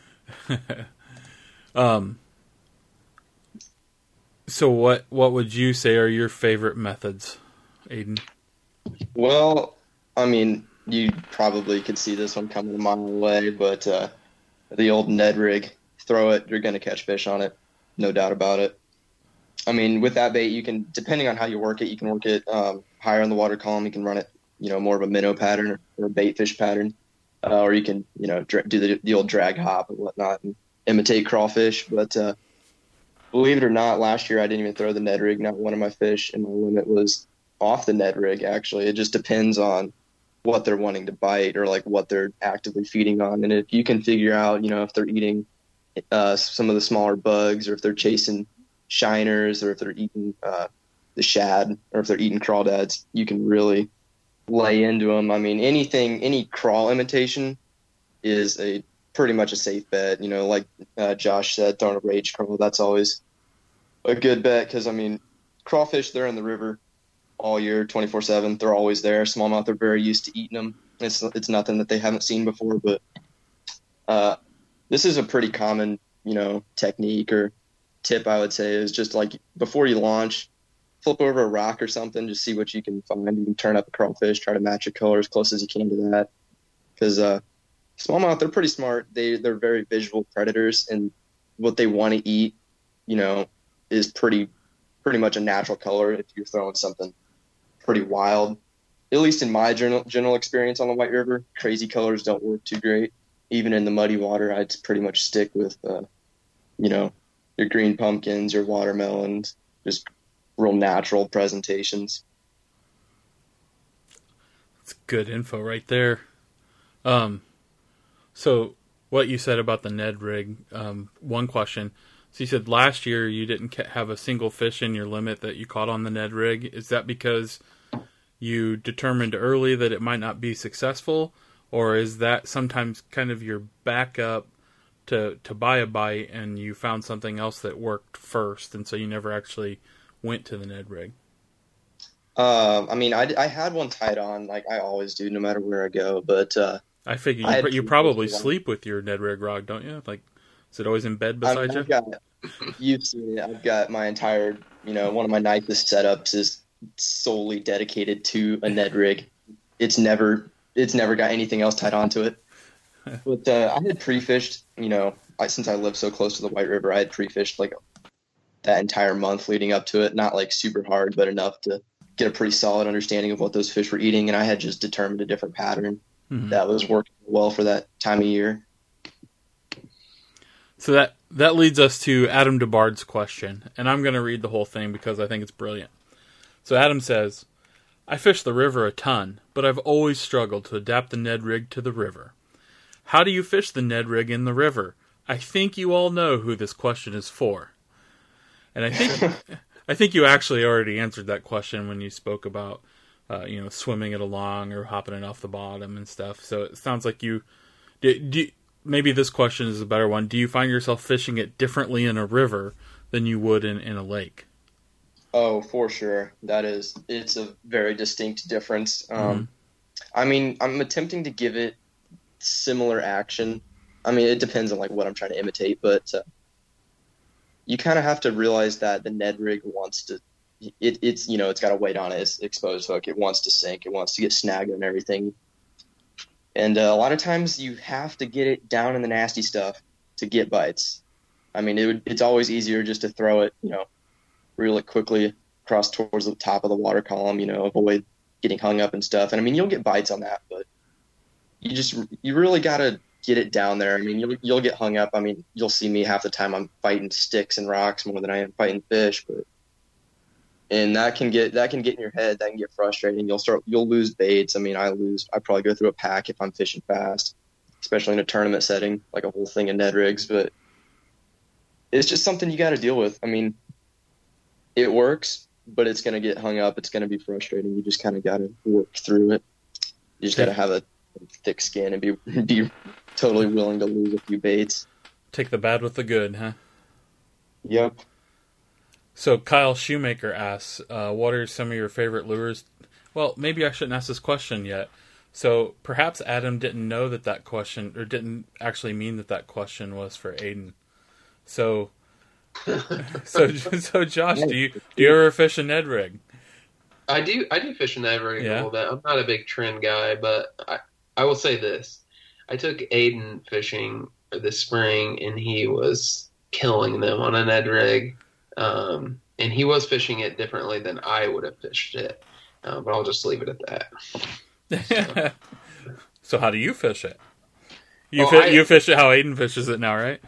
Speaker 1: so what would you say are your favorite methods, Aiden?
Speaker 2: Well, I mean, you probably could see this one coming a mile away, but the old Ned rig, throw it, you're going to catch fish on it, no doubt about it. I mean, with that bait, you can, depending on how you work it, you can work it higher on the water column. You can run it, more of a minnow pattern or a bait fish pattern, or you can, do the old drag hop and whatnot and imitate crawfish. But believe it or not, last year I didn't even throw the Ned rig. Not one of my fish, and my limit was off the Ned rig. Actually, it just depends on what they're wanting to bite or like what they're actively feeding on. And if you can figure out, if they're eating some of the smaller bugs, or if they're chasing shiners, or if they're eating the shad, or if they're eating crawdads, you can really lay into them. I mean, any crawl imitation is pretty much a safe bet. Like Josh said, throwing a rage crawl, that's always a good bet because, I mean, crawfish, they're in the river all year, 24/7. They're always there. Smallmouth are very used to eating them. It's nothing that they haven't seen before, but this is a pretty common, technique or tip, I would say, is just like before you launch, flip over a rock or something, just see what you can find. You can turn up a crawfish, try to match a color as close as you can to that. Because smallmouth, they're pretty smart. They're very visual predators, and what they want to eat, is pretty much a natural color if you're throwing something pretty wild. At least in my general experience on the White River, crazy colors don't work too great. Even in the muddy water, I'd pretty much stick with, your green pumpkins, your watermelons, just real natural presentations.
Speaker 1: That's good info right there. So what you said about the Ned rig, one question. So you said last year you didn't have a single fish in your limit that you caught on the Ned rig. Is that because you determined early that it might not be successful? Or is that sometimes kind of your backup to buy a bite and you found something else that worked first and so you never actually went to the Ned rig?
Speaker 2: I mean, I had one tied on like I always do no matter where I go, but
Speaker 1: I figure
Speaker 2: I had
Speaker 1: you
Speaker 2: pre-fished
Speaker 1: probably
Speaker 2: a lot.
Speaker 1: sleep with your Ned Rig rod, don't you? Like, is it always in bed
Speaker 2: I mean,
Speaker 1: beside you?
Speaker 2: you've seen it. I've got my entire, one of my nicest setups is solely dedicated to a Ned rig. It's never got anything else tied onto it. But I had pre-fished, since I live so close to the White River, I had pre-fished like that entire month leading up to it. Not like super hard, but enough to get a pretty solid understanding of what those fish were eating. And I had just determined a different pattern that was working well for that time of year.
Speaker 1: So that leads us to Adam DeBard's question, and I'm going to read the whole thing because I think it's brilliant. So Adam says, I fish the river a ton, but I've always struggled to adapt the Ned rig to the river. How do you fish the Ned rig in the river? I think you all know who this question is for. And I think you actually already answered that question when you spoke about swimming it along or hopping it off the bottom and stuff. So it sounds like maybe this question is a better one. Do you find yourself fishing it differently in a river than you would in a lake?
Speaker 2: Oh, for sure. It's a very distinct difference. I mean, I'm attempting to give it similar action. I mean, it depends on like what I'm trying to imitate, but you kind of have to realize that the Ned rig wants to, it's got a weight on it. It's exposed hook. It wants to sink. It wants to get snagged and everything. And a lot of times you have to get it down in the nasty stuff to get bites. I mean, it's always easier just to throw it, reel it quickly across towards the top of the water column, avoid getting hung up and stuff. And I mean, you'll get bites on that, but you really got to get it down there. I mean, you'll get hung up. I mean, you'll see me half the time I'm fighting sticks and rocks more than I am fighting fish, and that can get in your head. That can get frustrating. You'll lose baits. I mean, I probably go through a pack if I'm fishing fast, especially in a tournament setting, like a whole thing of Ned rigs, but it's just something you got to deal with. I mean, it works, but it's going to get hung up. It's going to be frustrating. You just kind of got to work through it. You just got to have a thick skin and be totally willing to lose a few baits.
Speaker 1: Take the bad with the good, huh?
Speaker 2: Yep.
Speaker 1: So Kyle Shoemaker asks, what are some of your favorite lures? Well, maybe I shouldn't ask this question yet. So perhaps Adam didn't know that question, or didn't actually mean that question was for Aiden. So Josh, do you ever fish a Ned rig?
Speaker 3: I do fish a Ned rig a little bit. I'm not a big trend guy, but I will say this. I took Aiden fishing this spring, and he was killing them on a Ned rig. And he was fishing it differently than I would have fished it. But I'll just leave it at that.
Speaker 1: So how do you fish it? You fish it how Aiden fishes it now, right?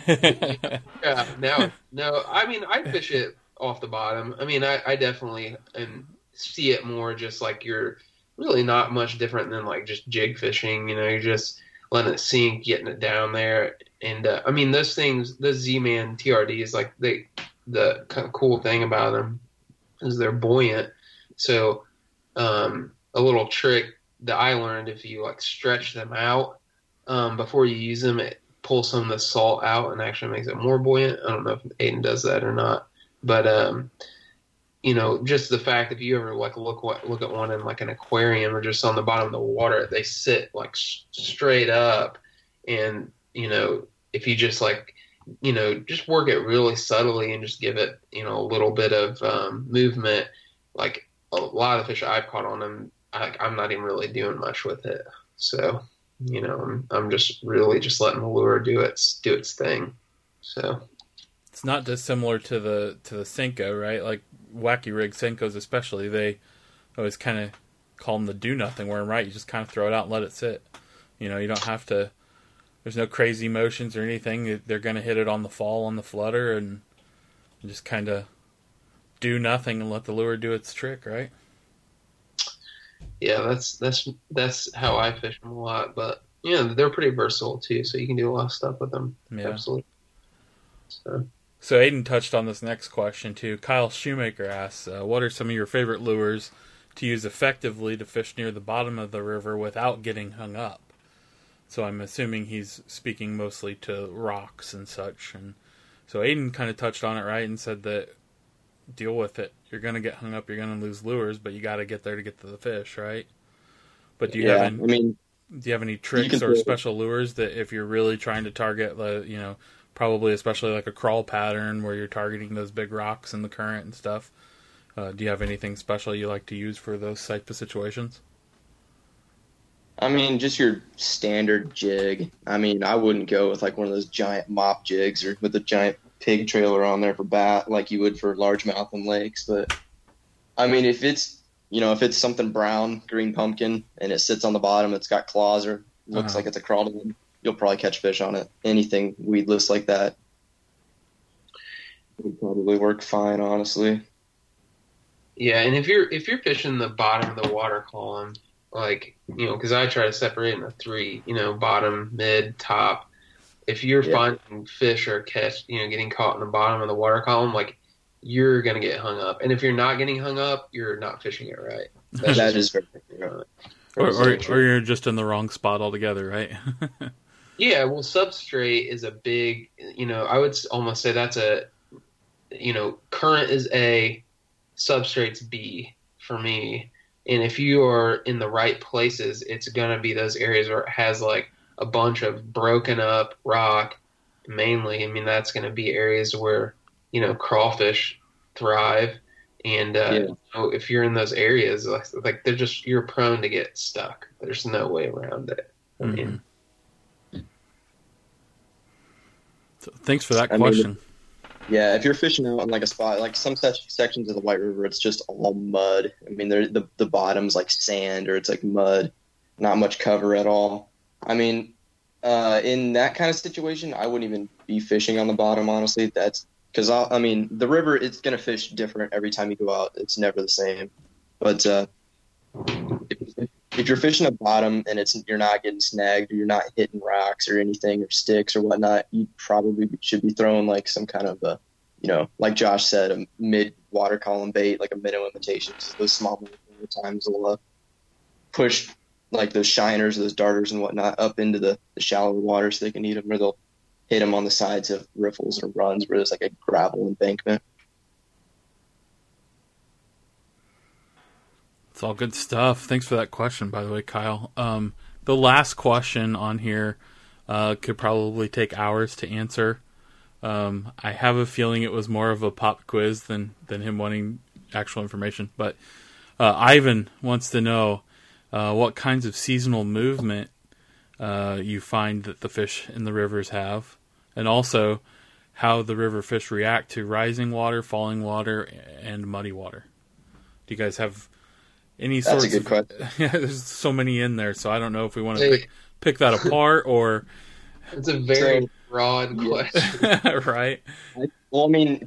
Speaker 3: Yeah, no. I mean, I fish it off the bottom. I mean, I definitely see it more just like you're really not much different than like just jig fishing. You're just letting it sink, getting it down there. And I mean, those things, the Z-Man TRDs, like the kind of cool thing about them is they're buoyant. So a little trick that I learned, if you like stretch them out before you use them, it pulls some of the salt out and actually makes it more buoyant. I don't know if Aiden does that or not, but just the fact if you ever like look at one in like an aquarium or just on the bottom of the water, they sit like straight up, and if you just like just work it really subtly and just give it a little bit of movement, like a lot of the fish I've caught on them, I'm not even really doing much with it. So I'm just really just letting the lure do its thing. So
Speaker 1: it's not dissimilar to the Senko, right? Like wacky rig Senkos especially, they always kind of call them the do nothing worm, right? You just kind of throw it out and let it sit. You don't have to. There's no crazy motions or anything. They're going to hit it on the fall, on the flutter, and just kind of do nothing and let the lure do its trick, right?
Speaker 3: Yeah, that's how I fish them a lot. But they're pretty versatile too, so you can do a lot of stuff with them.
Speaker 1: Yeah.
Speaker 3: Absolutely.
Speaker 1: So Aiden touched on this next question too. Kyle Shoemaker asks, what are some of your favorite lures to use effectively to fish near the bottom of the river without getting hung up? So I'm assuming he's speaking mostly to rocks and such. And so Aiden kind of touched on it, right, and said that deal with it. You're going to get hung up, you're going to lose lures, but you got to get there to get to the fish, right? But do you have any...
Speaker 2: I mean,
Speaker 1: Do you have any tricks or special lures that if you're really trying to target, probably especially like a crawl pattern where you're targeting those big rocks in the current and stuff? Do you have anything special you like to use for those type of situations?
Speaker 2: I mean, just your standard jig. I mean, I wouldn't go with like one of those giant mop jigs or with a giant pig trailer on there for bat like you would for largemouth and lakes. But I mean, if it's something brown, green pumpkin, and it sits on the bottom, it's got claws or looks like it's a crawdad, you'll probably catch fish on it. Anything weedless like that would probably work fine, honestly.
Speaker 3: Yeah, and if you're fishing the bottom of the water column, like, because I try to separate into three, bottom, mid, top. If you're finding fish or getting caught in the bottom of the water column, like, you're going to get hung up. And if you're not getting hung up, you're not fishing it right.
Speaker 2: That is very true.
Speaker 1: Or you're just in the wrong spot altogether, right?
Speaker 3: Yeah, well, substrate is a big, I would almost say that's a, current is A, substrate's B for me. And if you are in the right places, it's going to be those areas where it has like a bunch of broken up rock mainly. I mean, that's going to be areas where, crawfish thrive. And if you're in those areas, like you're prone to get stuck. There's no way around it. I mean,
Speaker 1: so thanks for that question.
Speaker 2: Yeah, if you're fishing out on like a spot, like some sections of the White River, it's just all mud. I mean, the bottom's like sand or it's like mud, not much cover at all. I mean, in that kind of situation, I wouldn't even be fishing on the bottom, honestly. That's because, the river, it's going to fish different every time you go out. It's never the same. But if you're fishing at bottom and you're not getting snagged or you're not hitting rocks or anything or sticks or whatnot, you probably should be throwing like some kind of a, like Josh said, a mid water column bait, like a minnow imitation. So those small times will push like those shiners, those darters and whatnot up into the shallower water so they can eat them, or they'll hit them on the sides of riffles or runs where there's like a gravel embankment.
Speaker 1: It's all good stuff. Thanks for that question, by the way, Kyle. The last question on here could probably take hours to answer. I have a feeling it was more of a pop quiz than him wanting actual information. But Ivan wants to know what kinds of seasonal movement you find that the fish in the rivers have, and also how the river fish react to rising water, falling water, and muddy water. Do you guys have any sorts
Speaker 2: That's a good question.
Speaker 1: Yeah, there's so many in there, so I don't know if we want to pick that apart or.
Speaker 3: It's a very broad question,
Speaker 1: right?
Speaker 2: Well, I mean,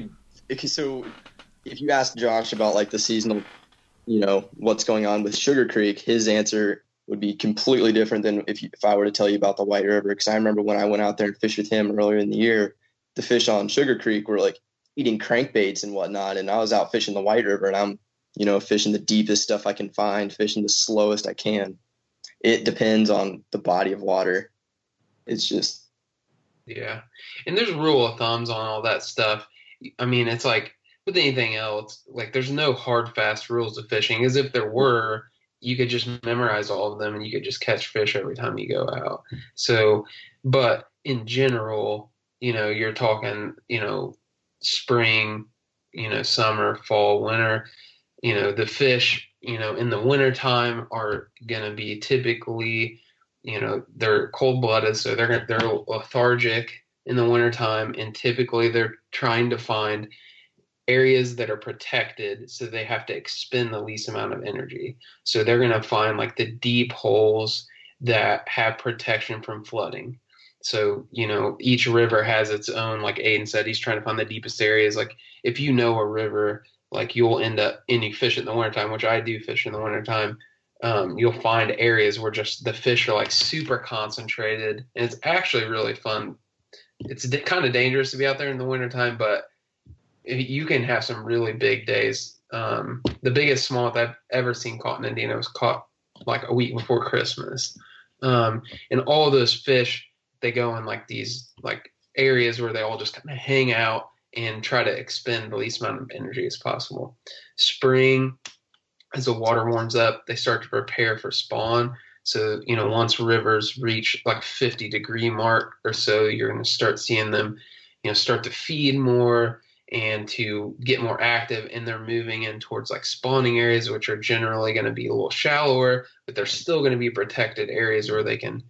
Speaker 2: so if you ask Josh about like the seasonal, what's going on with Sugar Creek, his answer would be completely different than if I were to tell you about the White River. Because I remember when I went out there and fished with him earlier in the year, the fish on Sugar Creek were like eating crankbaits and whatnot, and I was out fishing the White River, and I'm fishing the deepest stuff I can find, fishing the slowest I can. It depends on the body of water. It's just.
Speaker 3: Yeah. And there's rule of thumbs on all that stuff. I mean, it's like with anything else, like there's no hard, fast rules of fishing. As if there were, you could just memorize all of them and you could just catch fish every time you go out. So, but in general, you're talking, spring, summer, fall, winter. The fish, in the wintertime are going to be typically, they're cold-blooded, so they're lethargic in the wintertime, and typically they're trying to find areas that are protected, so they have to expend the least amount of energy. So they're going to find like the deep holes that have protection from flooding. So, each river has its own, like Aiden said, he's trying to find the deepest areas. Like if a river, like you'll end up, and you fish in the wintertime, which I do fish in the wintertime, you'll find areas where just the fish are like super concentrated, and it's actually really fun. It's kind of dangerous to be out there in the wintertime, but you can have some really big days. The biggest smallmouth I've ever seen caught in Indiana was caught like a week before Christmas. And all of those fish, they go in like these like areas where they all just kind of hang out and try to expend the least amount of energy as possible. Spring, as the water warms up, they start to prepare for spawn. So, once rivers reach like 50-degree mark or so, you're going to start seeing them, start to feed more and to get more active, and they're moving in towards like spawning areas, which are generally going to be a little shallower, but they're still going to be protected areas where they can,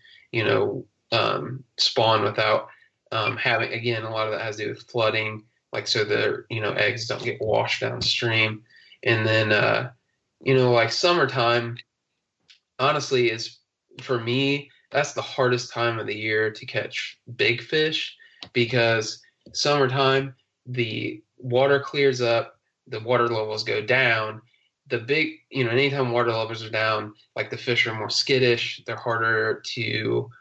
Speaker 3: spawn without having, again, a lot of that has to do with flooding, like so their, eggs don't get washed downstream. And then, like summertime, honestly, is for me, that's the hardest time of the year to catch big fish, because summertime, the water clears up, the water levels go down. The big, anytime water levels are down, like the fish are more skittish, they're harder to,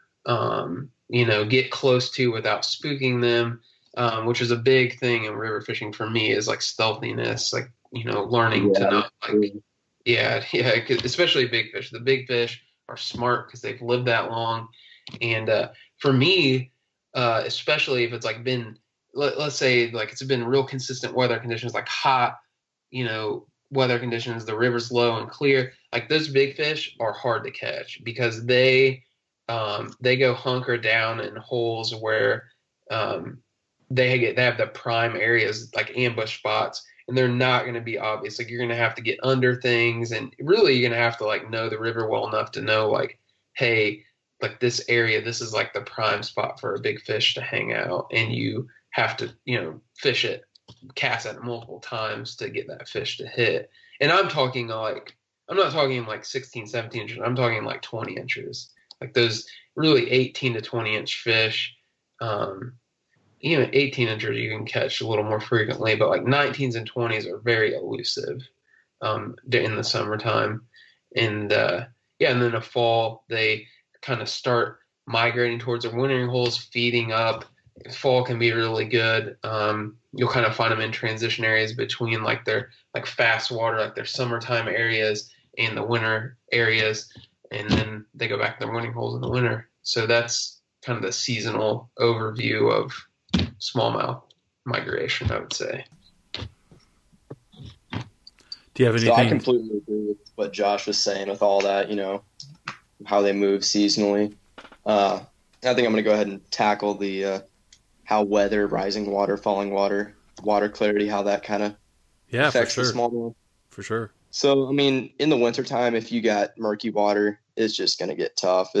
Speaker 3: get close to without spooking them, which is a big thing in river fishing for me, is like stealthiness, like, learning to not like, yeah, especially big fish. The big fish are smart because they've lived that long. And for me, especially if it's like been, let's say like it's been real consistent weather conditions, like hot, weather conditions, the river's low and clear, like those big fish are hard to catch because they go hunker down in holes where they have the prime areas, like ambush spots, and they're not going to be obvious. Like you're going to have to get under things, and really you're going to have to like know the river well enough to know like, hey, like this area, this is like the prime spot for a big fish to hang out, and you have to, fish it, cast it multiple times to get that fish to hit. And I'm talking like, I'm not talking like 16, 17 inches. I'm talking like 20 inches, like those really 18 to 20 inch fish. Even 18 inches you can catch a little more frequently, but like 19s and 20s are very elusive in the summertime. And and then in the fall, they kind of start migrating towards their wintering holes, feeding up. Fall can be really good. You'll kind of find them in transition areas between like their like fast water, like their summertime areas and the winter areas, and then they go back to their wintering holes in the winter. So that's kind of the seasonal overview of smallmouth migration, I would say.
Speaker 1: Do you have anything?
Speaker 2: So I completely agree with what Josh was saying with all that, how they move seasonally. I think I'm going to go ahead and tackle the how weather, rising water, falling water, water clarity, how that kind of affects the smallmouth.
Speaker 1: For sure.
Speaker 2: So, I mean, in the wintertime, if you got murky water, it's just going to get tough.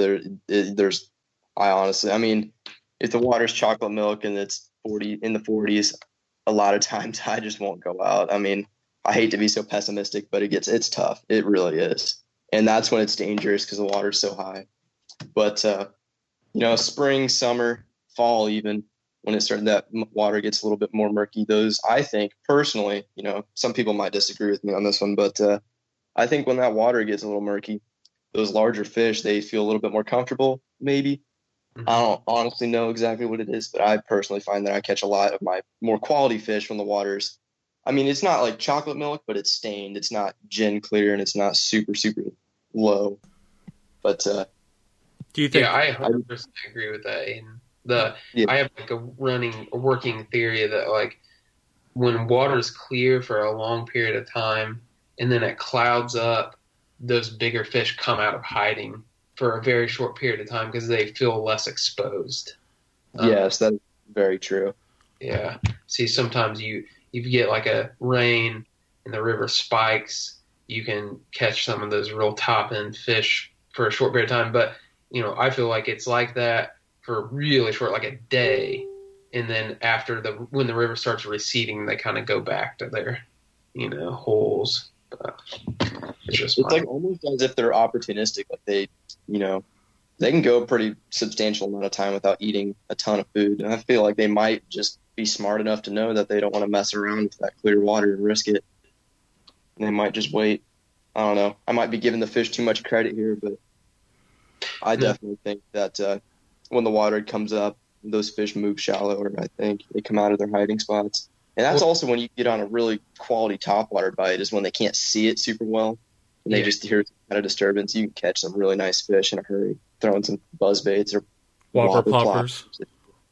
Speaker 2: I mean, if the water's chocolate milk and it's in the 40s, a lot of times I just won't go out. I mean, I hate to be so pessimistic, but it's tough. It really is. And that's when it's dangerous because the water's so high. But, spring, summer, fall, even when that water gets a little bit more murky, those, I think personally, some people might disagree with me on this one, but I think when that water gets a little murky, those larger fish, they feel a little bit more comfortable, maybe. I don't honestly know exactly what it is, but I personally find that I catch a lot of my more quality fish when the water's, I mean, it's not like chocolate milk, but it's stained. It's not gin clear, and it's not super, super low. But
Speaker 1: do you think?
Speaker 3: Yeah, I 100% agree with that. And I have like a working theory that like when water's clear for a long period of time, and then it clouds up, those bigger fish come out of hiding for a very short period of time because they feel less exposed.
Speaker 2: Yes, that's very true.
Speaker 3: Yeah. See, sometimes if you get like a rain and the river spikes, you can catch some of those real top end fish for a short period of time. But, I feel like it's like that for really short, like a day. And then when the river starts receding, they kind of go back to their, holes. But it's
Speaker 2: like almost as if they're opportunistic. Like they can go a pretty substantial amount of time without eating a ton of food. And I feel like they might just be smart enough to know that they don't want to mess around with that clear water and risk it. And they might just wait. I don't know. I might be giving the fish too much credit here, but I definitely think that when the water comes up, those fish move shallower. I think they come out of their hiding spots. And that's also when you get on a really quality topwater bite, is when they can't see it super well. And they just hear some kind of disturbance. You can catch some really nice fish in a hurry, throwing some buzz baits or
Speaker 1: whopper poppers.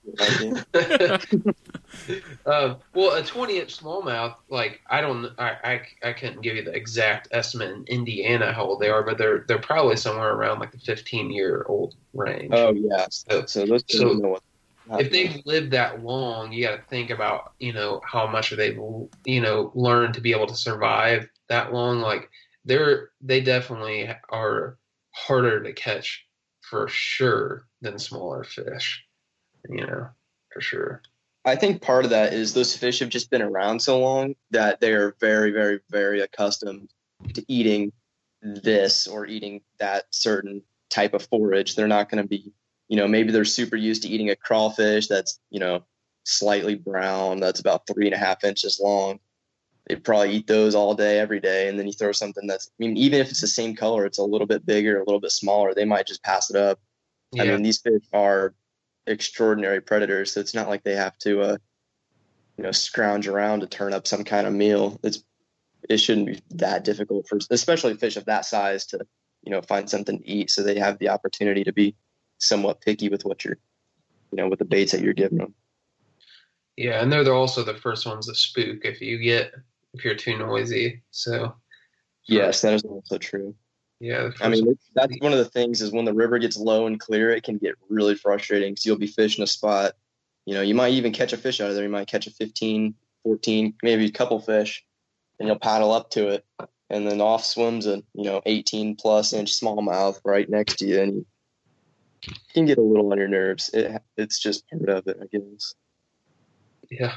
Speaker 3: Well, a 20-inch smallmouth, like I couldn't give you the exact estimate in Indiana how old they are, but they're probably somewhere around like the 15-year-old range.
Speaker 2: Oh yeah, so those
Speaker 3: So
Speaker 2: know what.
Speaker 3: if they've lived that long, you got to think about how much they've learned to be able to survive that long. Like they definitely are harder to catch for sure than smaller fish. For sure.
Speaker 2: I think part of that is those fish have just been around so long that they are very, very, very accustomed to eating this or eating that certain type of forage. They're not going to be, maybe they're super used to eating a crawfish that's, slightly brown, that's about 3.5 inches long. They'd probably eat those all day, every day. And then you throw something even if it's the same color, it's a little bit bigger, a little bit smaller, they might just pass it up. Yeah. I mean, these fish are extraordinary predators, so it's not like they have to scrounge around to turn up some kind of meal. It shouldn't be that difficult for especially fish of that size to find something to eat, so they have the opportunity to be somewhat picky with what you're with the baits that you're giving them.
Speaker 3: Yeah, and they're also the first ones to spook if you're too noisy. So
Speaker 2: yes, that is also true.
Speaker 3: Yeah,
Speaker 2: I mean, that's one of the things is when the river gets low and clear, it can get really frustrating because you'll be fishing a spot. You might even catch a fish out of there. You might catch a 15, 14, maybe a couple fish, and you'll paddle up to it. And then off swims a, 18-plus inch smallmouth right next to you. And you can get a little on your nerves. It's just part of it, I guess.
Speaker 3: Yeah.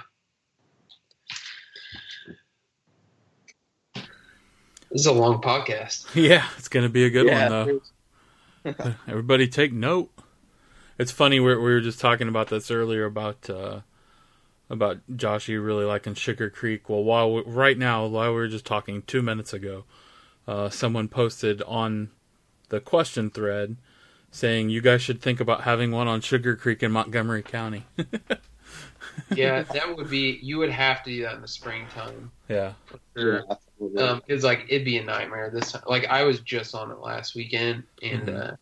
Speaker 3: This is a long podcast.
Speaker 1: Yeah, it's going to be a good one, though. Everybody take note. It's funny, we were just talking about this earlier about Joshy really liking Sugar Creek. Well, while we were just talking 2 minutes ago, someone posted on the question thread saying you guys should think about having one on Sugar Creek in Montgomery County.
Speaker 3: Yeah, you would have to do that in the springtime.
Speaker 1: Yeah.
Speaker 3: For sure. Because it'd be a nightmare this time. I was just on it last weekend, and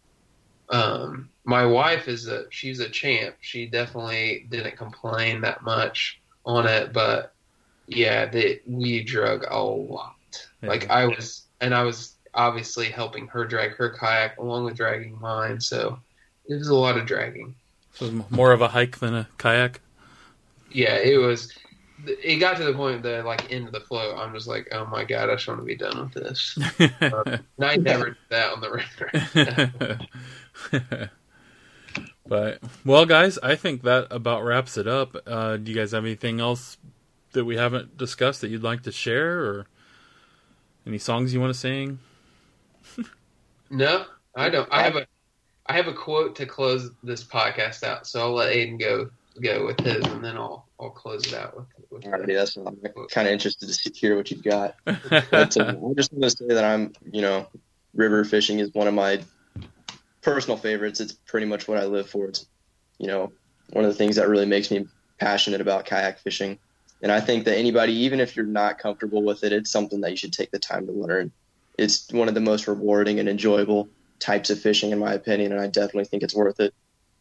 Speaker 3: my wife she's a champ. She definitely didn't complain that much on it, but yeah, we drug a lot. Yeah. I was obviously helping her drag her kayak along with dragging mine, so it was a lot of dragging.
Speaker 1: So it was more of a hike than a kayak?
Speaker 3: Yeah, it was. It got to the point that, end of the float, I'm just like, oh my god, I just want to be done with this. And I never did that on the river.
Speaker 1: But, well, guys, I think that about wraps it up. Do you guys have anything else that we haven't discussed that you'd like to share, or any songs you want to sing?
Speaker 3: No, I don't. I have a quote to close this podcast out, so I'll let Aiden go with his, and then I'll close it out with
Speaker 2: Alrighty, that's I'm kind of interested to hear what you've got. But I just want to say that I'm, river fishing is one of my personal favorites. It's pretty much what I live for. It's, one of the things that really makes me passionate about kayak fishing. And I think that anybody, even if you're not comfortable with it, it's something that you should take the time to learn. It's one of the most rewarding and enjoyable types of fishing, in my opinion, and I definitely think it's worth it.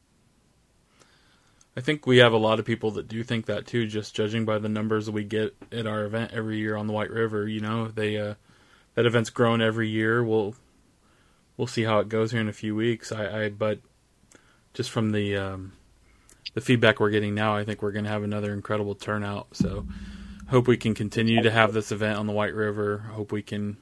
Speaker 1: I think we have a lot of people that do think that too, just judging by the numbers that we get at our event every year on the White River. That event's grown every year. We'll see how it goes here in a few weeks. But just from the feedback we're getting now, I think we're going to have another incredible turnout. So hope we can continue to have this event on the White River. Hope we can.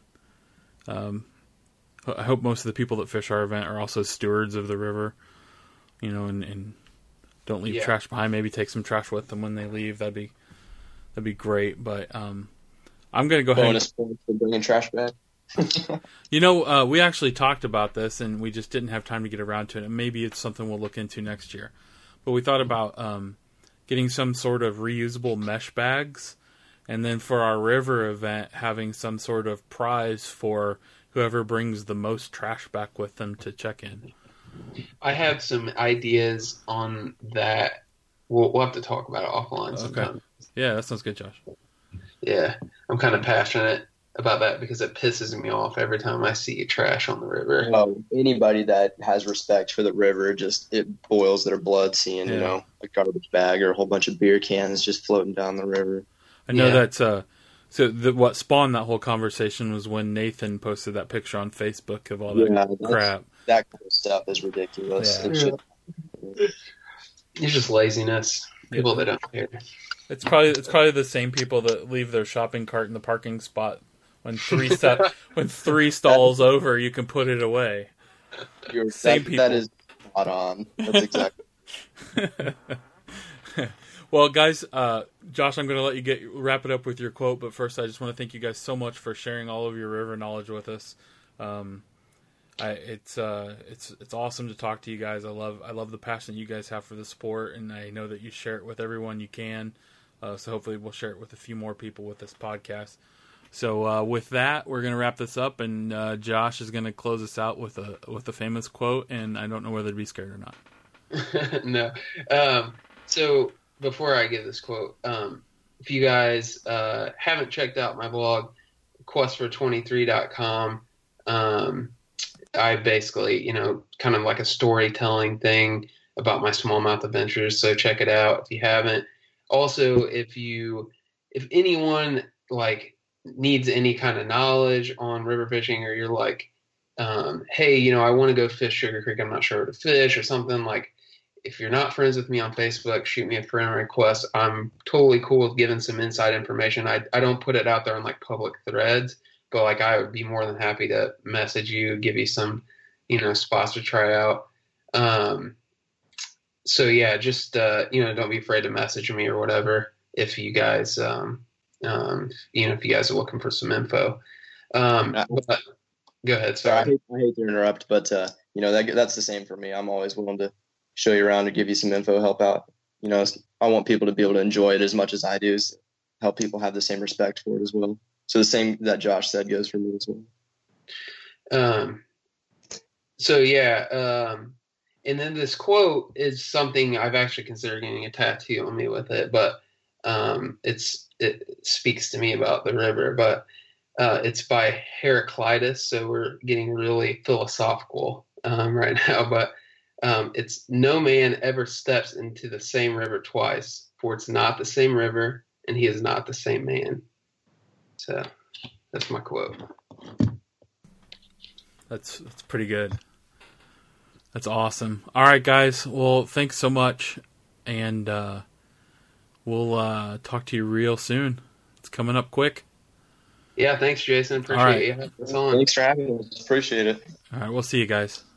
Speaker 1: I hope most of the people that fish our event are also stewards of the river, and don't leave trash behind. Maybe take some trash with them when they leave. That'd be great. But I'm gonna go ahead.
Speaker 2: Bonus points for bringing trash back.
Speaker 1: We actually talked about this, and we just didn't have time to get around to it. And maybe it's something we'll look into next year. But we thought about getting some sort of reusable mesh bags, and then for our river event, having some sort of prize for whoever brings the most trash back with them to check in.
Speaker 3: I have some ideas on that. We'll have to talk about it offline sometime.
Speaker 1: Okay. Yeah, that sounds good, Josh.
Speaker 3: Yeah, I'm kind of passionate about that because it pisses me off every time I see trash on the river.
Speaker 2: Anybody that has respect for the river, it boils their blood seeing, a garbage bag or a whole bunch of beer cans just floating down the river.
Speaker 1: I know that's what spawned that whole conversation was when Nathan posted that picture on Facebook of all that crap.
Speaker 2: That kind of stuff is ridiculous.
Speaker 3: Yeah. It's just laziness. People that don't care.
Speaker 1: It's probably the same people that leave their shopping cart in the parking spot when three stalls over, you can put it away. People.
Speaker 2: That is spot on. That's exactly.
Speaker 1: Well, guys, Josh, I'm going to let you wrap it up with your quote, but first, I just want to thank you guys so much for sharing all of your river knowledge with us. It's awesome to talk to you guys. I love the passion you guys have for the sport, and I know that you share it with everyone you can. So hopefully we'll share it with a few more people with this podcast. So with that, we're going to wrap this up, and Josh is going to close us out with a famous quote, and I don't know whether to be scared or not.
Speaker 3: No. So before I give this quote, if you guys haven't checked out my blog, questfor23.com, I basically, kind of like a storytelling thing about my smallmouth adventures. So check it out if you haven't. Also, if anyone needs any kind of knowledge on river fishing, or you're like, hey, I want to go fish Sugar Creek, I'm not sure where to fish or something, if you're not friends with me on Facebook, shoot me a friend request. I'm totally cool with giving some inside information. I don't put it out there on public threads, but I would be more than happy to message you, give you some, spots to try out. So yeah, just, don't be afraid to message me or whatever if you guys, if you guys are looking for some info. But, go ahead. Sorry.
Speaker 2: I hate to interrupt, but, that's the same for me. I'm always willing to show you around or give you some info, help out. I want people to be able to enjoy it as much as I do, so help people have the same respect for it as well. So the same that Josh said goes for me as well.
Speaker 3: So yeah, and then this quote is something I've actually considered getting a tattoo on me with it, but it speaks to me about the river. But it's by Heraclitus, so we're getting really philosophical right now. But it's no man ever steps into the same river twice, for it's not the same river, and he is not the same man. So that's my quote.
Speaker 1: That's pretty good. That's awesome. All right, guys. Well, thanks so much, and we'll talk to you real soon. It's coming up quick.
Speaker 3: Yeah, thanks, Jason. Appreciate you having us on.
Speaker 2: Thanks for having us. Appreciate it.
Speaker 1: All right, we'll see you guys.